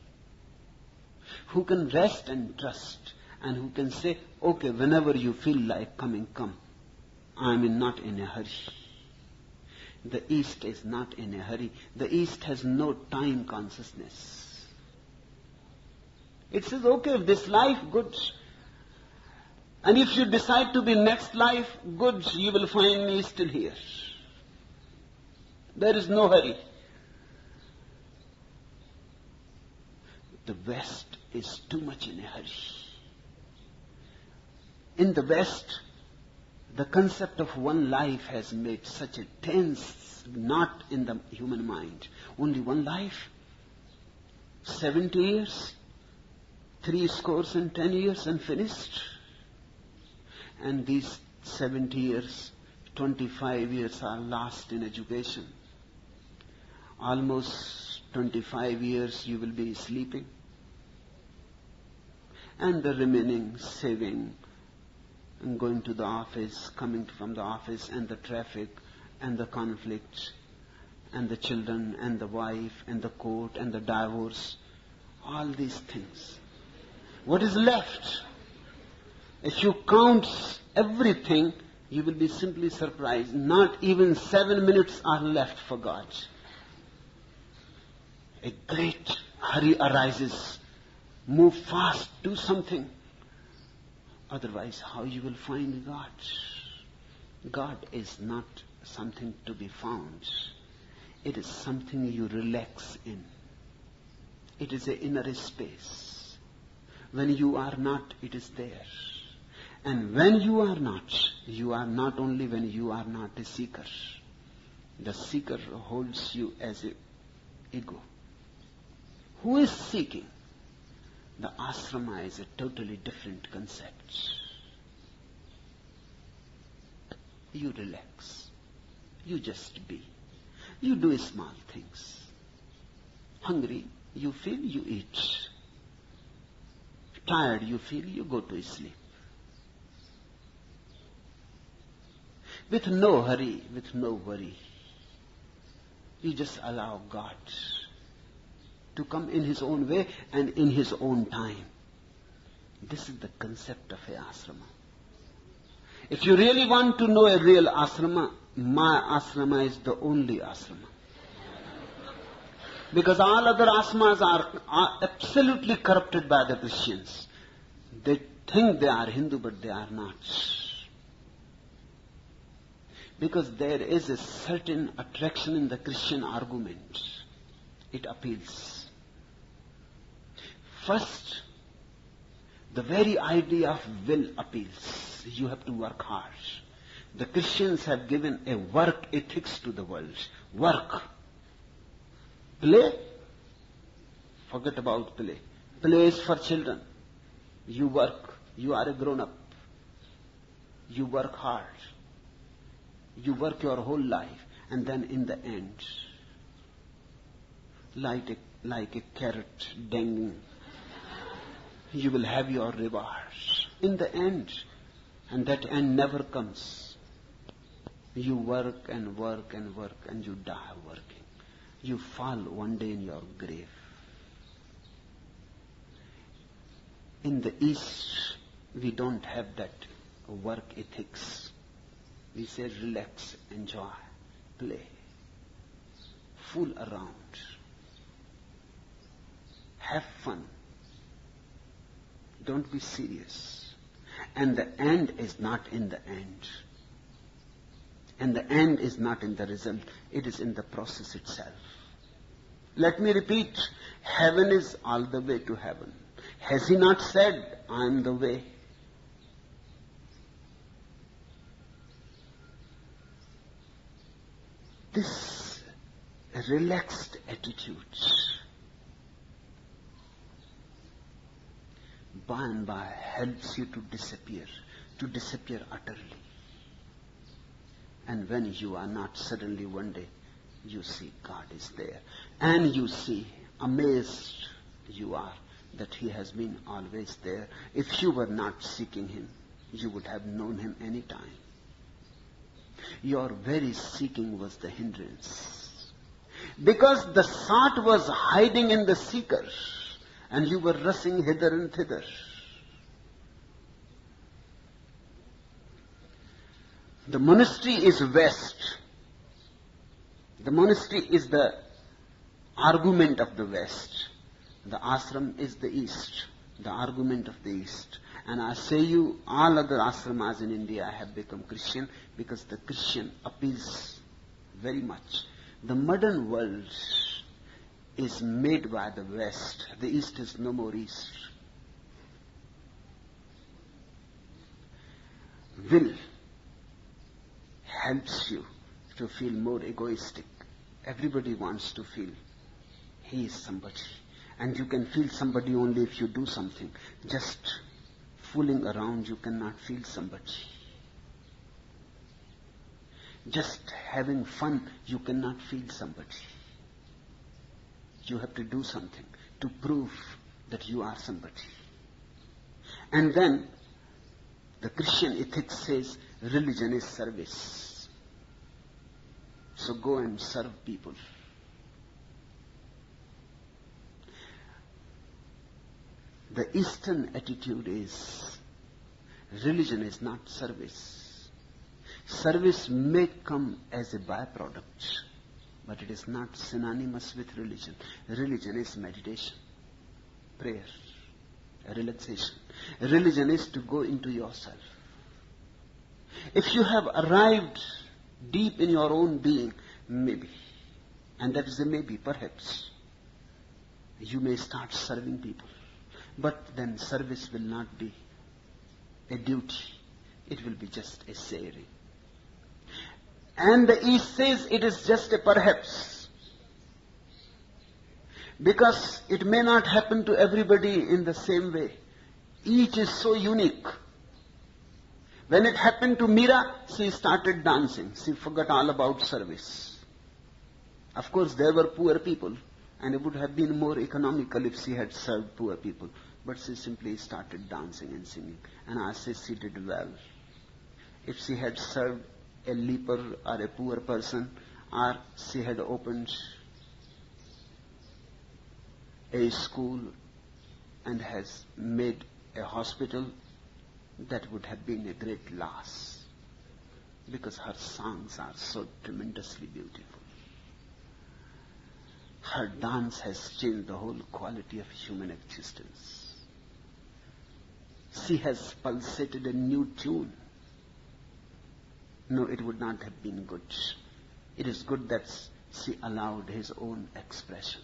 who can rest and trust, and who can say, okay, whenever you feel like coming, come. I am not in a hurry. The East is not in a hurry. The East has no time consciousness. It says, okay, this life, good. And if you decide to be next life, good, you will find me still here. There is no hurry. The West is too much in a hurry. In the West, the concept of one life has made such a tense knot in the human mind. Only one life? Seventy years? Three scores and ten years and finished? And these seventy years, twenty-five years are lost in education. Almost twenty-five years you will be sleeping. And the remaining saving and going to the office, coming from the office, and the traffic, and the conflict, and the children, and the wife, and the court, and the divorce, all these things. What is left? If you count everything, you will be simply surprised. Not even seven minutes are left for God. A great hurry arises. Move fast, do something. Otherwise, how you will find God? God is not something to be found. It is something you relax in. It is an inner space. When you are not, it is there. And when you are not, you are not only when you are not a seeker. The seeker holds you as an ego. Who is seeking? The asrama is a totally different concept. You relax. You just be. You do small things. Hungry, you feel, you eat. Tired, you feel, you go to sleep. With no hurry, with no worry. You just allow God to come in His own way and in His own time. This is the concept of a asrama. If you really want to know a real asrama, my asrama is the only asrama. Because all other asramas are, are absolutely corrupted by the Christians. They think they are Hindu, but they are not. Because there is a certain attraction in the Christian argument. It appeals. First, the very idea of will appeals. You have to work hard. The Christians have given a work ethics to the world. Work. Play? Forget about play. Play is for children. You work. You are a grown-up. You work hard. You work your whole life. And then in the end, like a, like a carrot dangling, you will have your reward. In the end. And that end never comes. You work and work and work and you die working. You fall one day in your grave. In the East, we don't have that work ethics. We say relax, enjoy, play, fool around, have fun. Don't be serious. And the end is not in the end. And the end is not in the result. It is in the process itself. Let me repeat. Heaven is all the way to heaven. Has he not said, I am the way? This relaxed attitude, by and by, helps you to disappear, to disappear utterly. And when you are not, suddenly one day, you see God is there. And you see, amazed you are, that he has been always there. If you were not seeking him, you would have known him any time. Your very seeking was the hindrance. Because the sought was hiding in the seeker, and you were rushing hither and thither. The monastery is west. The monastery is the argument of the west. The ashram is the east, the argument of the east. And I say you, all other ashramas in India have become Christian because the Christian appeals very much. The modern world is made by the west. The east is no more east. Will helps you to feel more egoistic. Everybody wants to feel he is somebody. And you can feel somebody only if you do something. Just fooling around, you cannot feel somebody. Just having fun, you cannot feel somebody. You have to do something to prove that you are somebody. And then the Christian ethics says religion is service. So go and serve people. The Eastern attitude is religion is not service. Service may come as a byproduct, but it is not synonymous with religion. Religion is meditation, prayer, relaxation. Religion is to go into yourself. If you have arrived deep in your own being, maybe, and that is a maybe, perhaps, you may start serving people. But then service will not be a duty. It will be just a sharing. And the East says it is just a perhaps. Because it may not happen to everybody in the same way. Each is so unique. When it happened to Meera, she started dancing. She forgot all about service. Of course, there were poor people, and it would have been more economical if she had served poor people. But she simply started dancing and singing. And I say she did well. If she had served a leper or a poor person, or she had opened a school and has made a hospital, that would have been a great loss. Because her songs are so tremendously beautiful. Her dance has changed the whole quality of human existence. She has pulsated a new tune. No, it would not have been good. It is good that she allowed his own expression.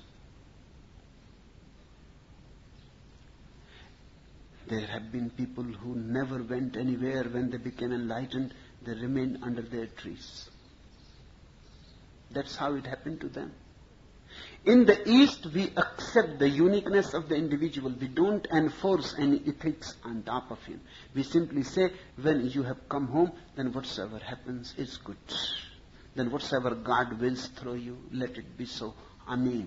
There have been people who never went anywhere. When they became enlightened, they remained under their trees. That's how it happened to them. In the East, we accept the uniqueness of the individual. We don't enforce any ethics on top of him. We simply say, when you have come home, then whatsoever happens is good. Then whatsoever God wills through you, let it be so. Ameen.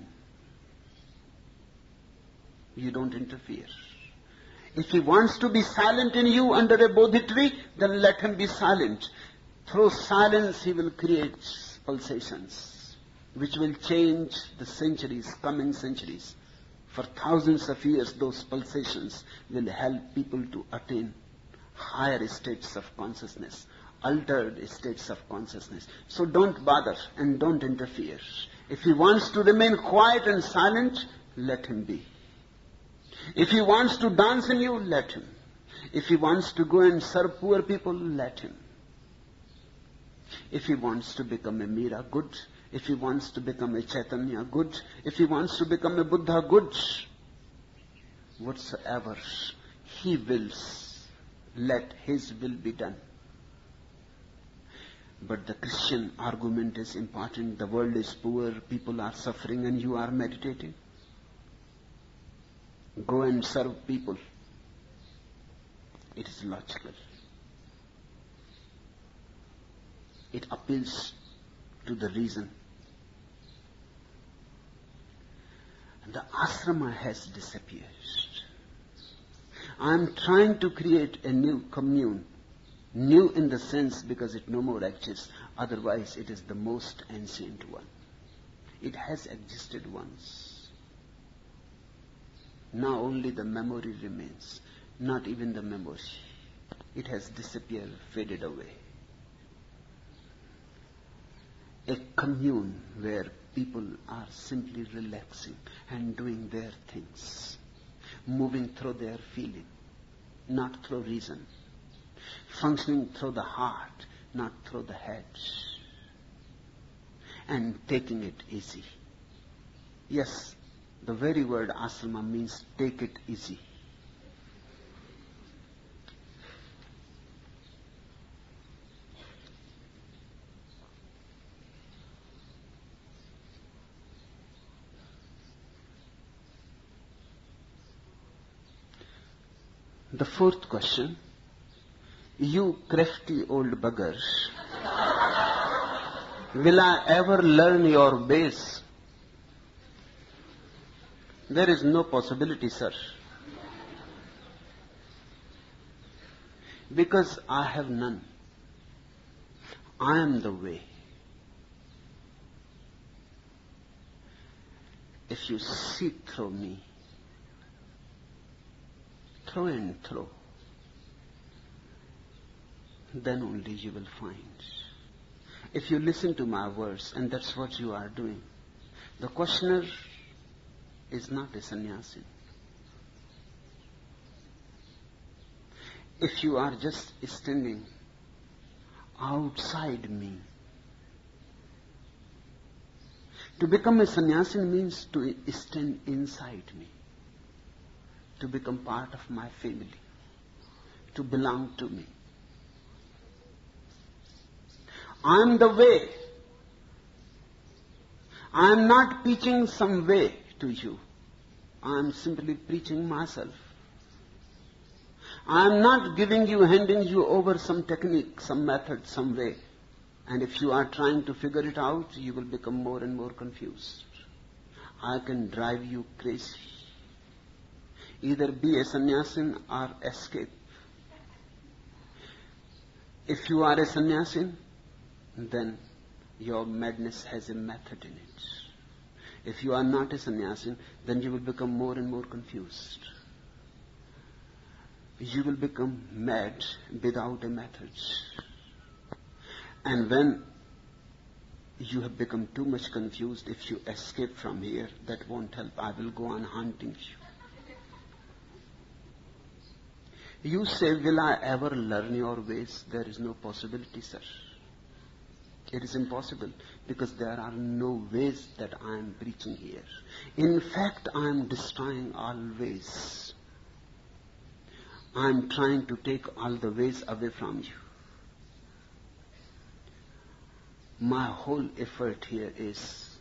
You don't interfere. If he wants to be silent in you under a Bodhi tree, then let him be silent. Through silence, he will create pulsations, which will change the centuries, coming centuries. For thousands of years, those pulsations will help people to attain higher states of consciousness, altered states of consciousness. So don't bother and don't interfere. If he wants to remain quiet and silent, let him be. If he wants to dance in you, let him. If he wants to go and serve poor people, let him. If he wants to become a Mira, good. If he wants to become a Chaitanya, good. If he wants to become a Buddha, good. Whatsoever he wills, let his will be done. But the Christian argument is important. The world is poor, people are suffering, and you are meditating. Go and serve people. It is logical. It appeals to the reason. The ashrama has disappeared. I am trying to create a new commune. New in the sense because it no more exists. Otherwise it is the most ancient one. It has existed once. Now only the memory remains. Not even the memory. It has disappeared, faded away. A commune where people are simply relaxing and doing their things, moving through their feeling, not through reason, functioning through the heart, not through the head, and taking it easy. Yes, the very word ashrama means take it easy. The fourth question, you crafty old bugger, will I ever learn your ways? There is no possibility, sir. Because I have none. I am the way. If you see through me, through and through, then only you will find. If you listen to my words, and that's what you are doing, the questioner is not a sannyasi. If you are just standing outside me, to become a sannyasi means to stand inside me, to become part of my family, to belong to me. I am the way. I am not preaching some way to you. I am simply preaching myself. I am not giving you, handing you over some technique, some method, some way. And if you are trying to figure it out, you will become more and more confused. I can drive you crazy. Either be a sannyasin or escape. If you are a sannyasin, then your madness has a method in it. If you are not a sannyasin, then you will become more and more confused. You will become mad without a method. And when you have become too much confused, if you escape from here, that won't help. I will go on hunting you. You say, will I ever learn your ways? There is no possibility, sir. It is impossible because there are no ways that I am preaching here. In fact, I am destroying all ways. I am trying to take all the ways away from you. My whole effort here is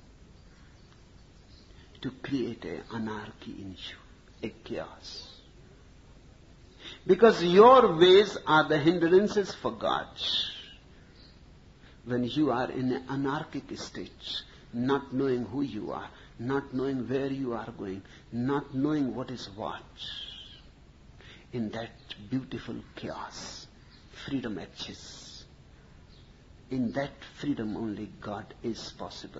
to create an anarchy in you, a chaos. Because your ways are the hindrances for God. When you are in an anarchic state, not knowing who you are, not knowing where you are going, not knowing what is what, in that beautiful chaos, freedom exists. In that freedom only God is possible.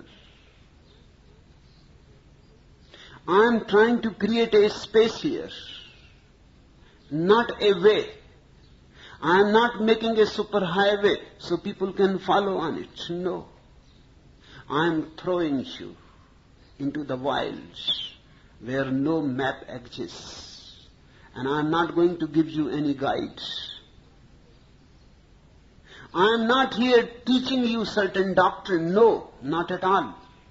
I am trying to create a space here, not a way. I am not making a super highway so people can follow on it. No. I am throwing you into the wilds where no map exists. And I am not going to give you any guide. I am not here teaching you certain doctrine. No, not at all.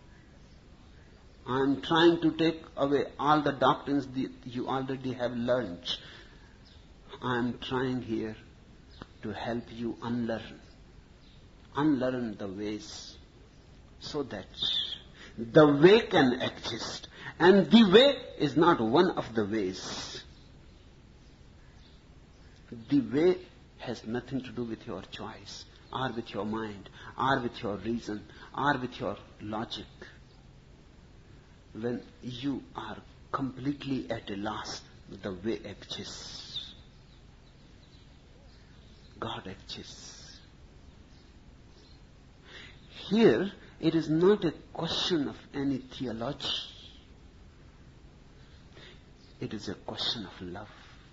I am trying to take away all the doctrines that you already have learned. I am trying here to help you unlearn. Unlearn the ways so that the way can exist. And the way is not one of the ways. The way has nothing to do with your choice, or with your mind, or with your reason, or with your logic. When you are completely at a loss, the way exists. God exists. Here, it is not a question of any theology. It is a question of love.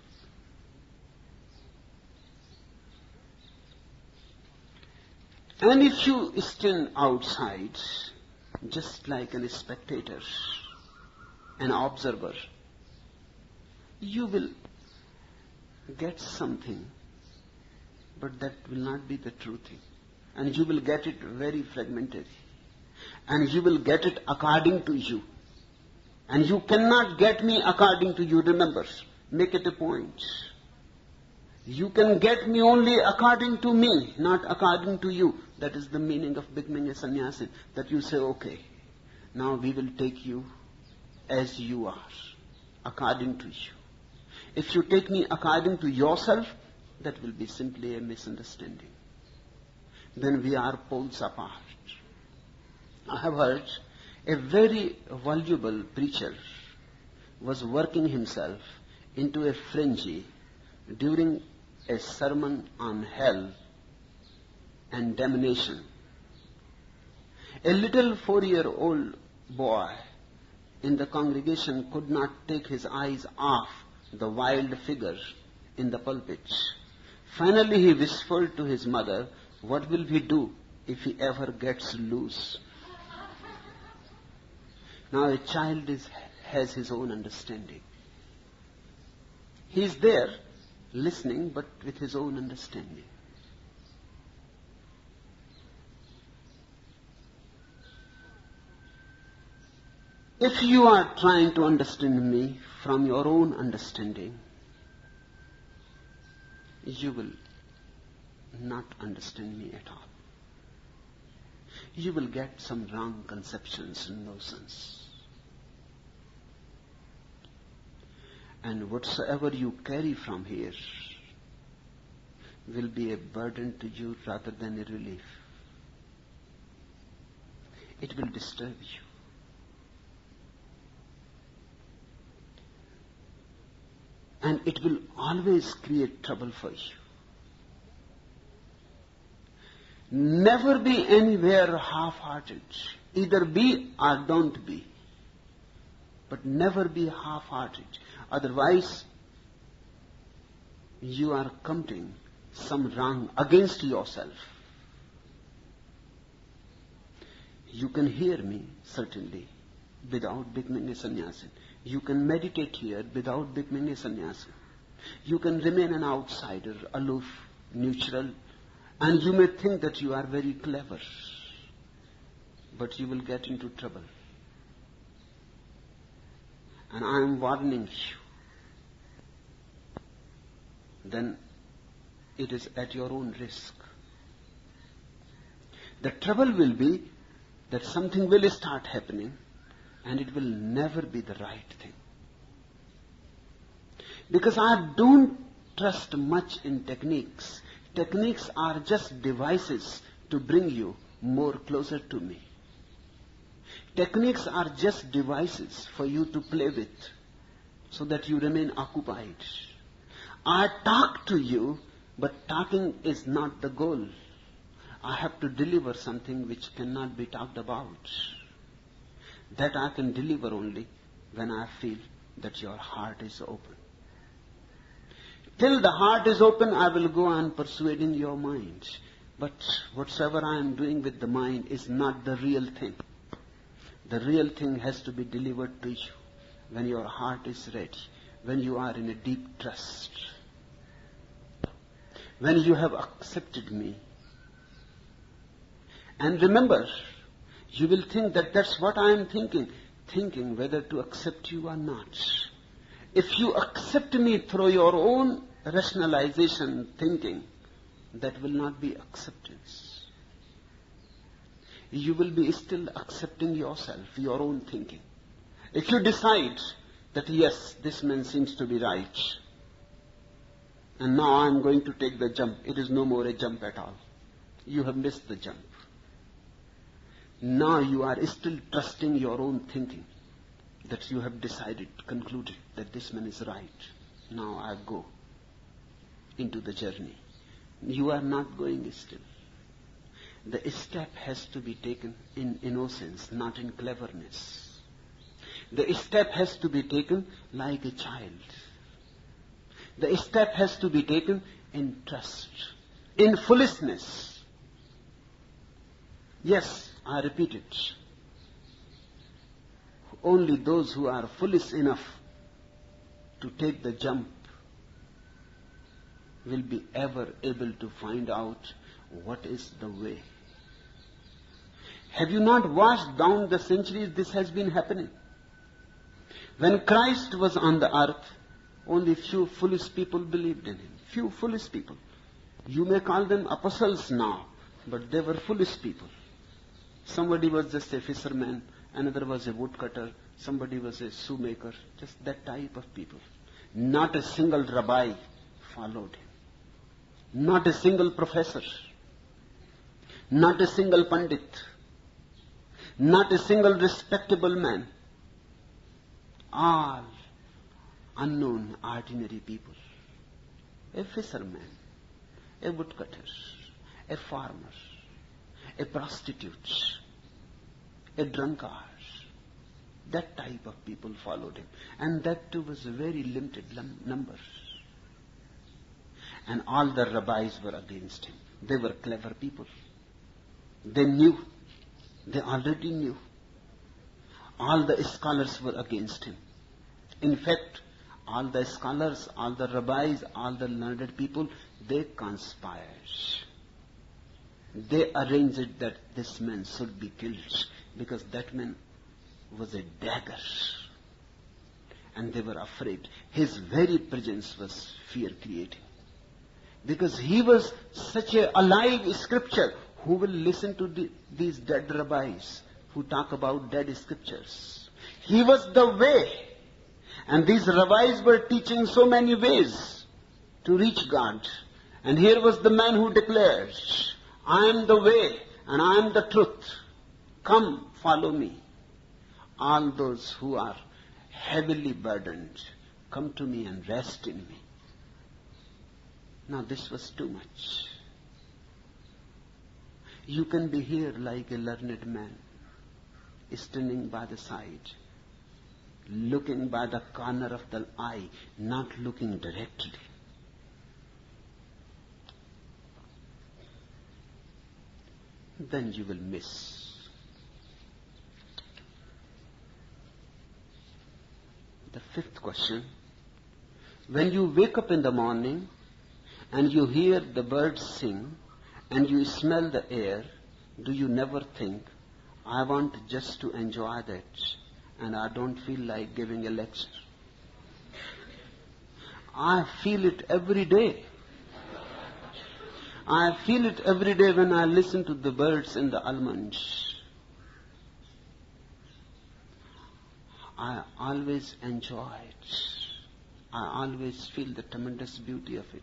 And if you stand outside, just like a spectator, an observer, you will get something, but that will not be the true thing. And you will get it very fragmented. And you will get it according to you. And you cannot get me according to you, remember. Make it a point. You can get me only according to me, not according to you. That is the meaning of becoming a sannyasin. That you say, okay, now we will take you as you are, according to you. If you take me according to yourself, that will be simply a misunderstanding. Then we are poles apart. I have heard a very voluble preacher was working himself into a frenzy during a sermon on hell and damnation. A little four-year-old boy in the congregation could not take his eyes off the wild figure in the pulpit. Finally he whispered to his mother, what will we do if he ever gets loose? Now a child is, has his own understanding. He is there listening, but with his own understanding. If you are trying to understand me from your own understanding, you will not understand me at all. You will get some wrong conceptions and notions. And whatsoever you carry from here will be a burden to you rather than a relief. It will disturb you. And it will always create trouble for you. Never be anywhere half-hearted. Either be or don't be. But never be half-hearted. Otherwise, you are committing some wrong against yourself. You can hear me, certainly, without becoming a sannyasin. You can meditate here without becoming a sannyasin. You can remain an outsider, aloof, neutral, and you may think that you are very clever, but you will get into trouble. And I am warning you. Then it is at your own risk. The trouble will be that something will start happening and it will never be the right thing. Because I don't trust much in techniques. Techniques are just devices to bring you more closer to me. Techniques are just devices for you to play with so that you remain occupied. I talk to you, but talking is not the goal. I have to deliver something which cannot be talked about. That I can deliver only when I feel that your heart is open. Till the heart is open, I will go on persuading your mind. But whatsoever I am doing with the mind is not the real thing. The real thing has to be delivered to you. when your heart is ready, when you are in a deep trust, when you have accepted me. And remember, you will think that that's what I am thinking, thinking whether to accept you or not. If you accept me through your own rationalization thinking, that will not be acceptance. You will be still accepting yourself, your own thinking. If you decide that yes, this man seems to be right, and now I am going to take the jump, it is no more a jump at all. You have missed the jump. Now you are still trusting your own thinking, that you have decided, concluded that this man is right. Now I go into the journey. You are not going still. The step has to be taken in innocence, not in cleverness. The step has to be taken like a child. The step has to be taken in trust, in foolishness. Yes, I repeat it. Only those who are foolish enough to take the jump will be ever able to find out what is the way. Have you not watched down the centuries this has been happening? When Christ was on the earth, only few foolish people believed in him. Few foolish people. You may call them apostles now, but they were foolish people. Somebody was just a fisherman, another was a woodcutter, somebody was a shoemaker, just that type of people. Not a single rabbi followed him. Not a single professor. Not a single pandit. Not a single respectable man. All unknown, ordinary people. A fisherman, a woodcutter, a farmer, a prostitute, a drunkard. That type of people followed him. And that too was a very limited number. And all the rabbis were against him. They were clever people. They knew. They already knew. All the scholars were against him. In fact, all the scholars, all the rabbis, all the learned people, they conspired. They arranged that this man should be killed because that man was a dagger. And they were afraid. His very presence was fear-creating. Because he was such a alive scripture. Who will listen to the, these dead rabbis who talk about dead scriptures? He was the way. And these rabbis were teaching so many ways to reach God. And here was the man who declared, I am the way and I am the truth. Come, follow me. All those who are heavily burdened, come to me and rest in me. Now this was too much. You can be here like a learned man, standing by the side, looking by the corner of the eye, not looking directly. Then you will miss. The fifth question. When you wake up in the morning and you hear the birds sing and you smell the air, do you never think, I want just to enjoy that and I don't feel like giving a lecture? I feel it every day. I feel it every day when I listen to the birds in the almonds. I always enjoy it. I always feel the tremendous beauty of it.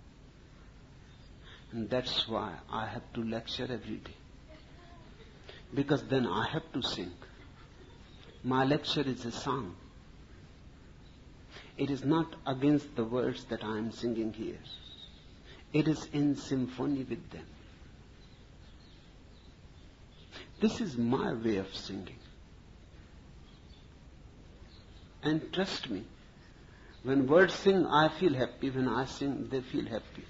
And that's why I have to lecture every day. Because then I have to sing. My lecture is a song. It is not against the words that I am singing here. It is in symphony with them. This is my way of singing. And trust me, when birds sing, I feel happy. When I sing, they feel happy.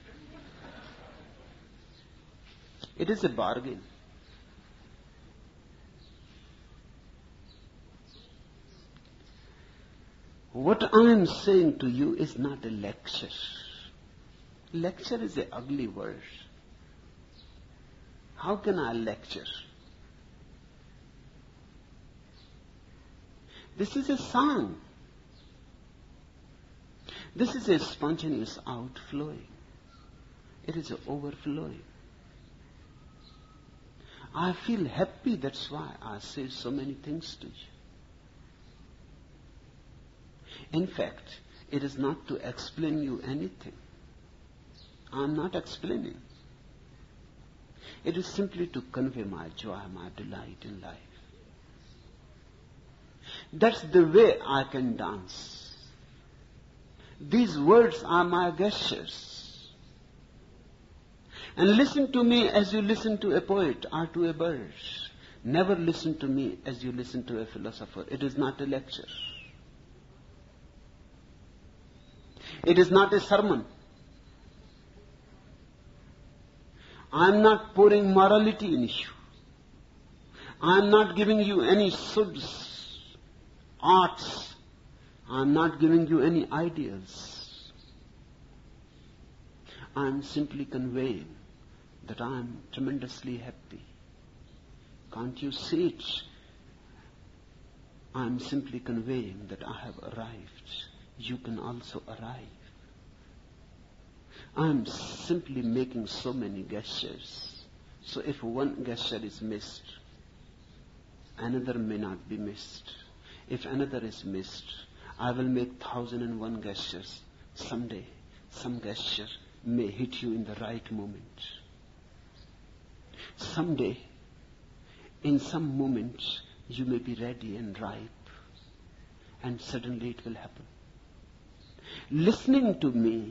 It is a bargain. What I am saying to you is not a lecture. Lecture is an ugly word. How can I lecture? This is a song. This is a spontaneous outflowing. It is an overflowing. I feel happy, that's why I say so many things to you. In fact, it is not to explain you anything. I am not explaining. It is simply to convey my joy, my delight in life. That's the way I can dance. These words are my gestures. And listen to me as you listen to a poet or to a bird. Never listen to me as you listen to a philosopher. It is not a lecture. It is not a sermon. I am not pouring morality in you. I am not giving you any suds, arts. I am not giving you any ideas. I am simply conveying that I am tremendously happy. Can't you see it? I am simply conveying that I have arrived. You can also arrive. I am simply making so many gestures. So if one gesture is missed, another may not be missed. If another is missed, I will make thousand and one gestures. Someday, some gesture may hit you in the right moment. Someday, in some moment, you may be ready and ripe, and suddenly it will happen. Listening to me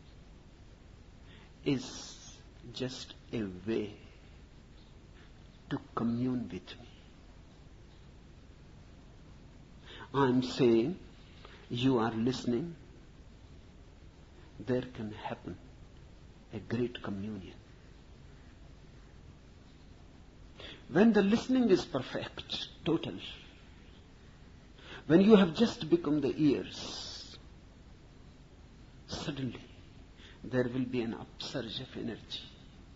is just a way to commune with me. I'm saying, you are listening, there can happen a great communion. When the listening is perfect, total, when you have just become the ears, suddenly there will be an upsurge of energy,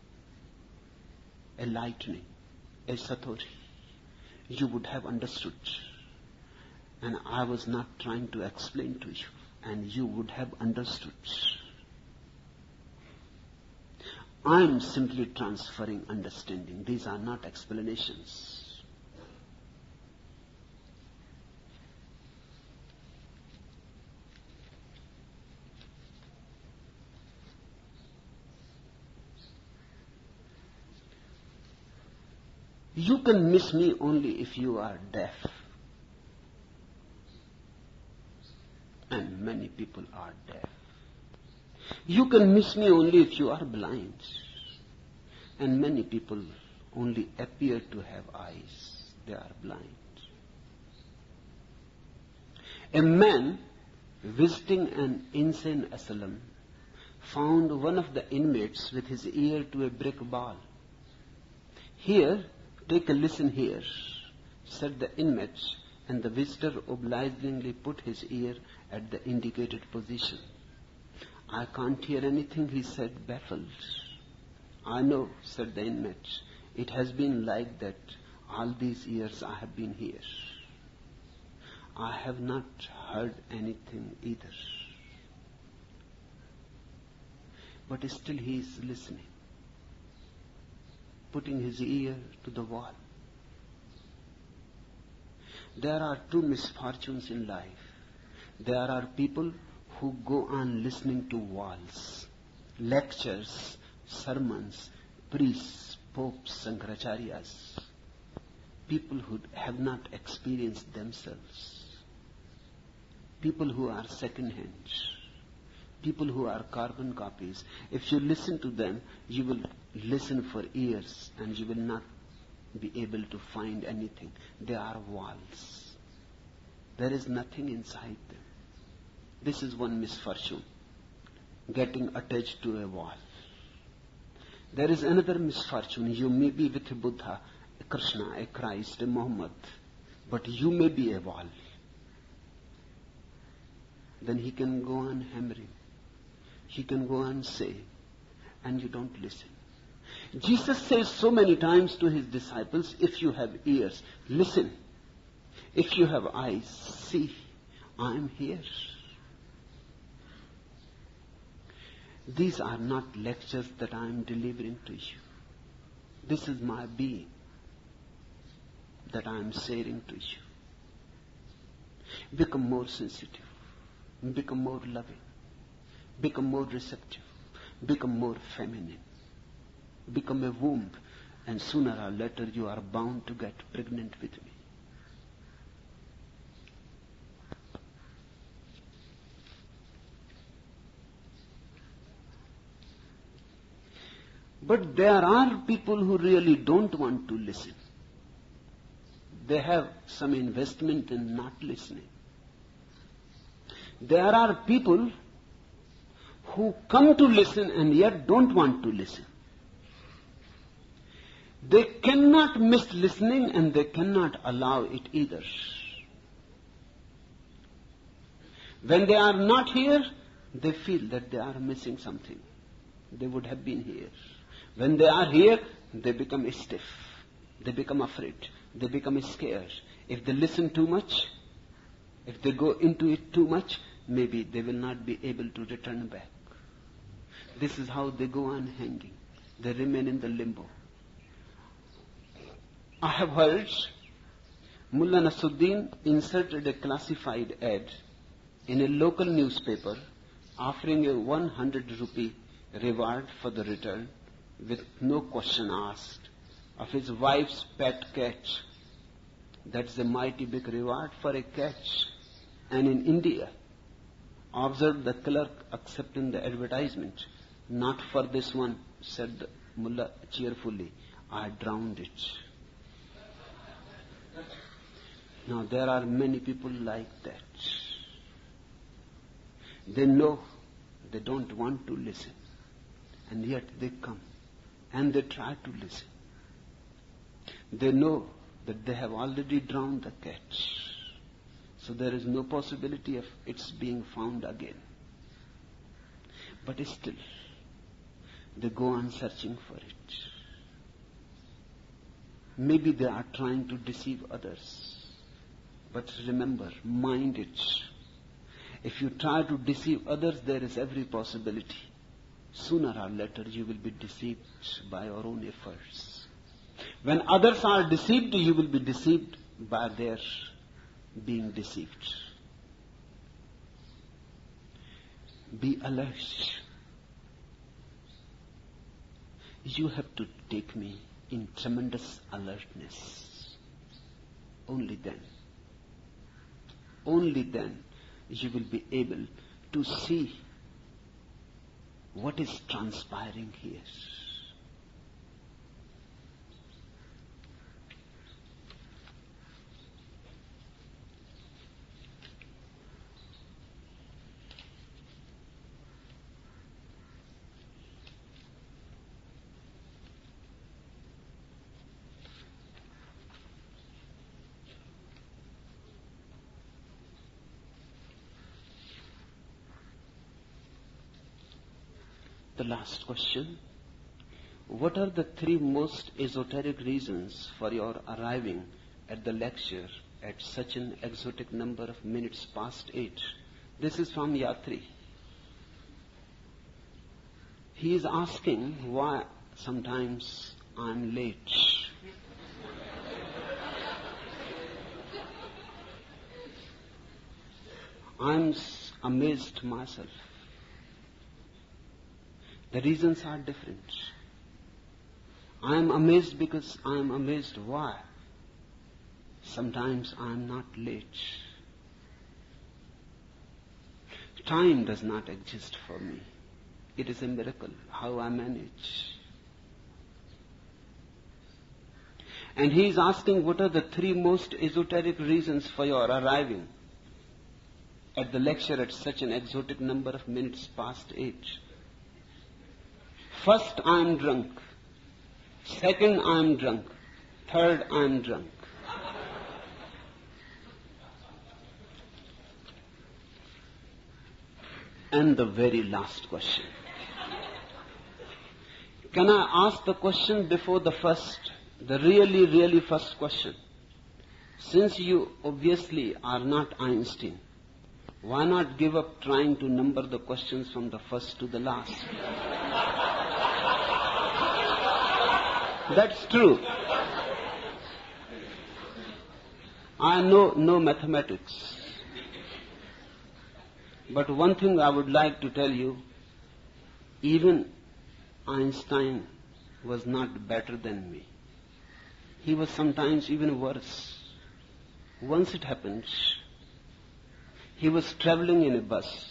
a lightning, a satori. You would have understood. And I was not trying to explain to you, and you would have understood. I am simply transferring understanding. These are not explanations. You can miss me only if you are deaf. And many people are deaf. You can miss me only if you are blind. And many people only appear to have eyes. They are blind. A man visiting an insane asylum found one of the inmates with his ear to a brick wall. Here, take a listen here, said the inmate, and the visitor obligingly put his ear at the indicated position. I can't hear anything, he said, baffled. I know, said the inmate. It has been like that all these years I have been here. I have not heard anything either. But still he is listening, putting his ear to the wall. There are two misfortunes in life. There are people who go on listening to walls, lectures, sermons, priests, popes, Shankaracharyas. People who have not experienced themselves. People who are second-hand. People who are carbon copies. If you listen to them, you will listen for years and you will not be able to find anything. They are walls. There is nothing inside them. This is one misfortune, getting attached to a wall. There is another misfortune. You may be with a Buddha, a Krishna, a Christ, a Muhammad, but you may be a wall. then he can go on hammering. He can go on saying, and you don't listen. Jesus says so many times to his disciples, if you have ears, listen. If you have eyes, see, I am here. These are not lectures that I am delivering to you. This is my being that I am sharing to you. Become more sensitive. Become more loving. Become more receptive. Become more feminine. Become a womb, and sooner or later you are bound to get pregnant with me. But there are people who really don't want to listen. They have some investment in not listening. There are people who come to listen and yet don't want to listen. They cannot miss listening and they cannot allow it either. When they are not here, they feel that they are missing something. They would have been here. When they are here, they become stiff. They become afraid. They become scared. If they listen too much, if they go into it too much, maybe they will not be able to return back. This is how they go on hanging. They remain in the limbo. I have heard Mullah Nasruddin inserted a classified ad in a local newspaper offering a one hundred rupee reward for the return with no question asked of his wife's pet cat. That's a mighty big reward for a cat. And in India, observed the clerk accepting the advertisement. Not for this one, said the mullah cheerfully. I drowned it. Now there are many people like that. They know they don't want to listen, and yet they come and they try to listen. They know that they have already drowned the cat, so there is no possibility of its being found again. But still, they go on searching for it. Maybe they are trying to deceive others. But remember, mind it. If you try to deceive others, there is every possibility. Sooner or later, you will be deceived by your own efforts. When others are deceived, you will be deceived by their being deceived. Be alert. You have to take me in tremendous alertness. Only then. Only then you will be able to see what is transpiring here. The last question. What are the three most esoteric reasons for your arriving at the lecture at such an exotic number of minutes past eight? This is from Yatri. He is asking why sometimes I'm late. I'm amazed myself. The reasons are different. I am amazed because I am amazed why. Sometimes I am not late. Time does not exist for me. It is a miracle how I manage. And he is asking what are the three most esoteric reasons for your arriving at the lecture at such an exotic number of minutes past eight. First, I am drunk. Second, I am drunk. Third, I am drunk. and the very last question. Can I ask the question before the first, the really, really first question? Since you obviously are not Einstein, why not give up trying to number the questions from the first to the last? That's true. I know no mathematics. But one thing I would like to tell you, even Einstein was not better than me. He was sometimes even worse. Once it happened, he was traveling in a bus.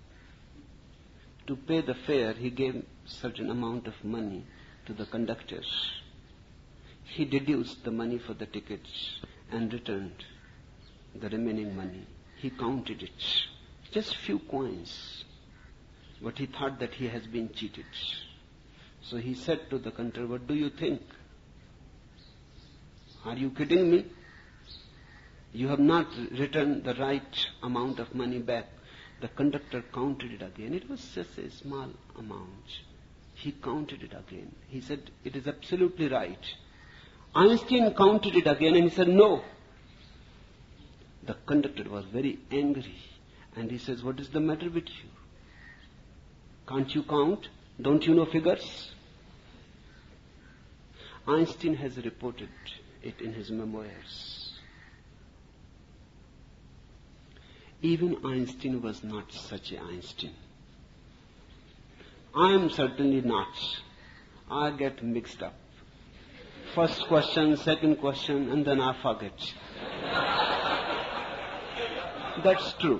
To pay the fare, he gave certain amount of money to the conductors. He deduced the money for the tickets and returned the remaining money. He counted it. Just few coins. But he thought that he has been cheated. So he said to the conductor, "What do you think? Are you kidding me? You have not returned the right amount of money back." The conductor counted it again. It was just a small amount. He counted it again. He said, "It is absolutely right." Einstein counted it again and he said, "No." The conductor was very angry and he says, "What is the matter with you? Can't you count? Don't you know figures?" Einstein has reported it in his memoirs. Even Einstein was not such a Einstein. I am certainly not. I get mixed up. First question, second question, and then I forget. That's true.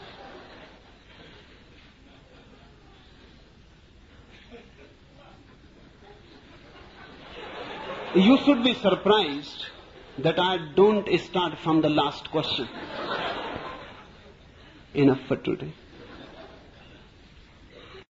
You should be surprised that I don't start from the last question. Enough for today.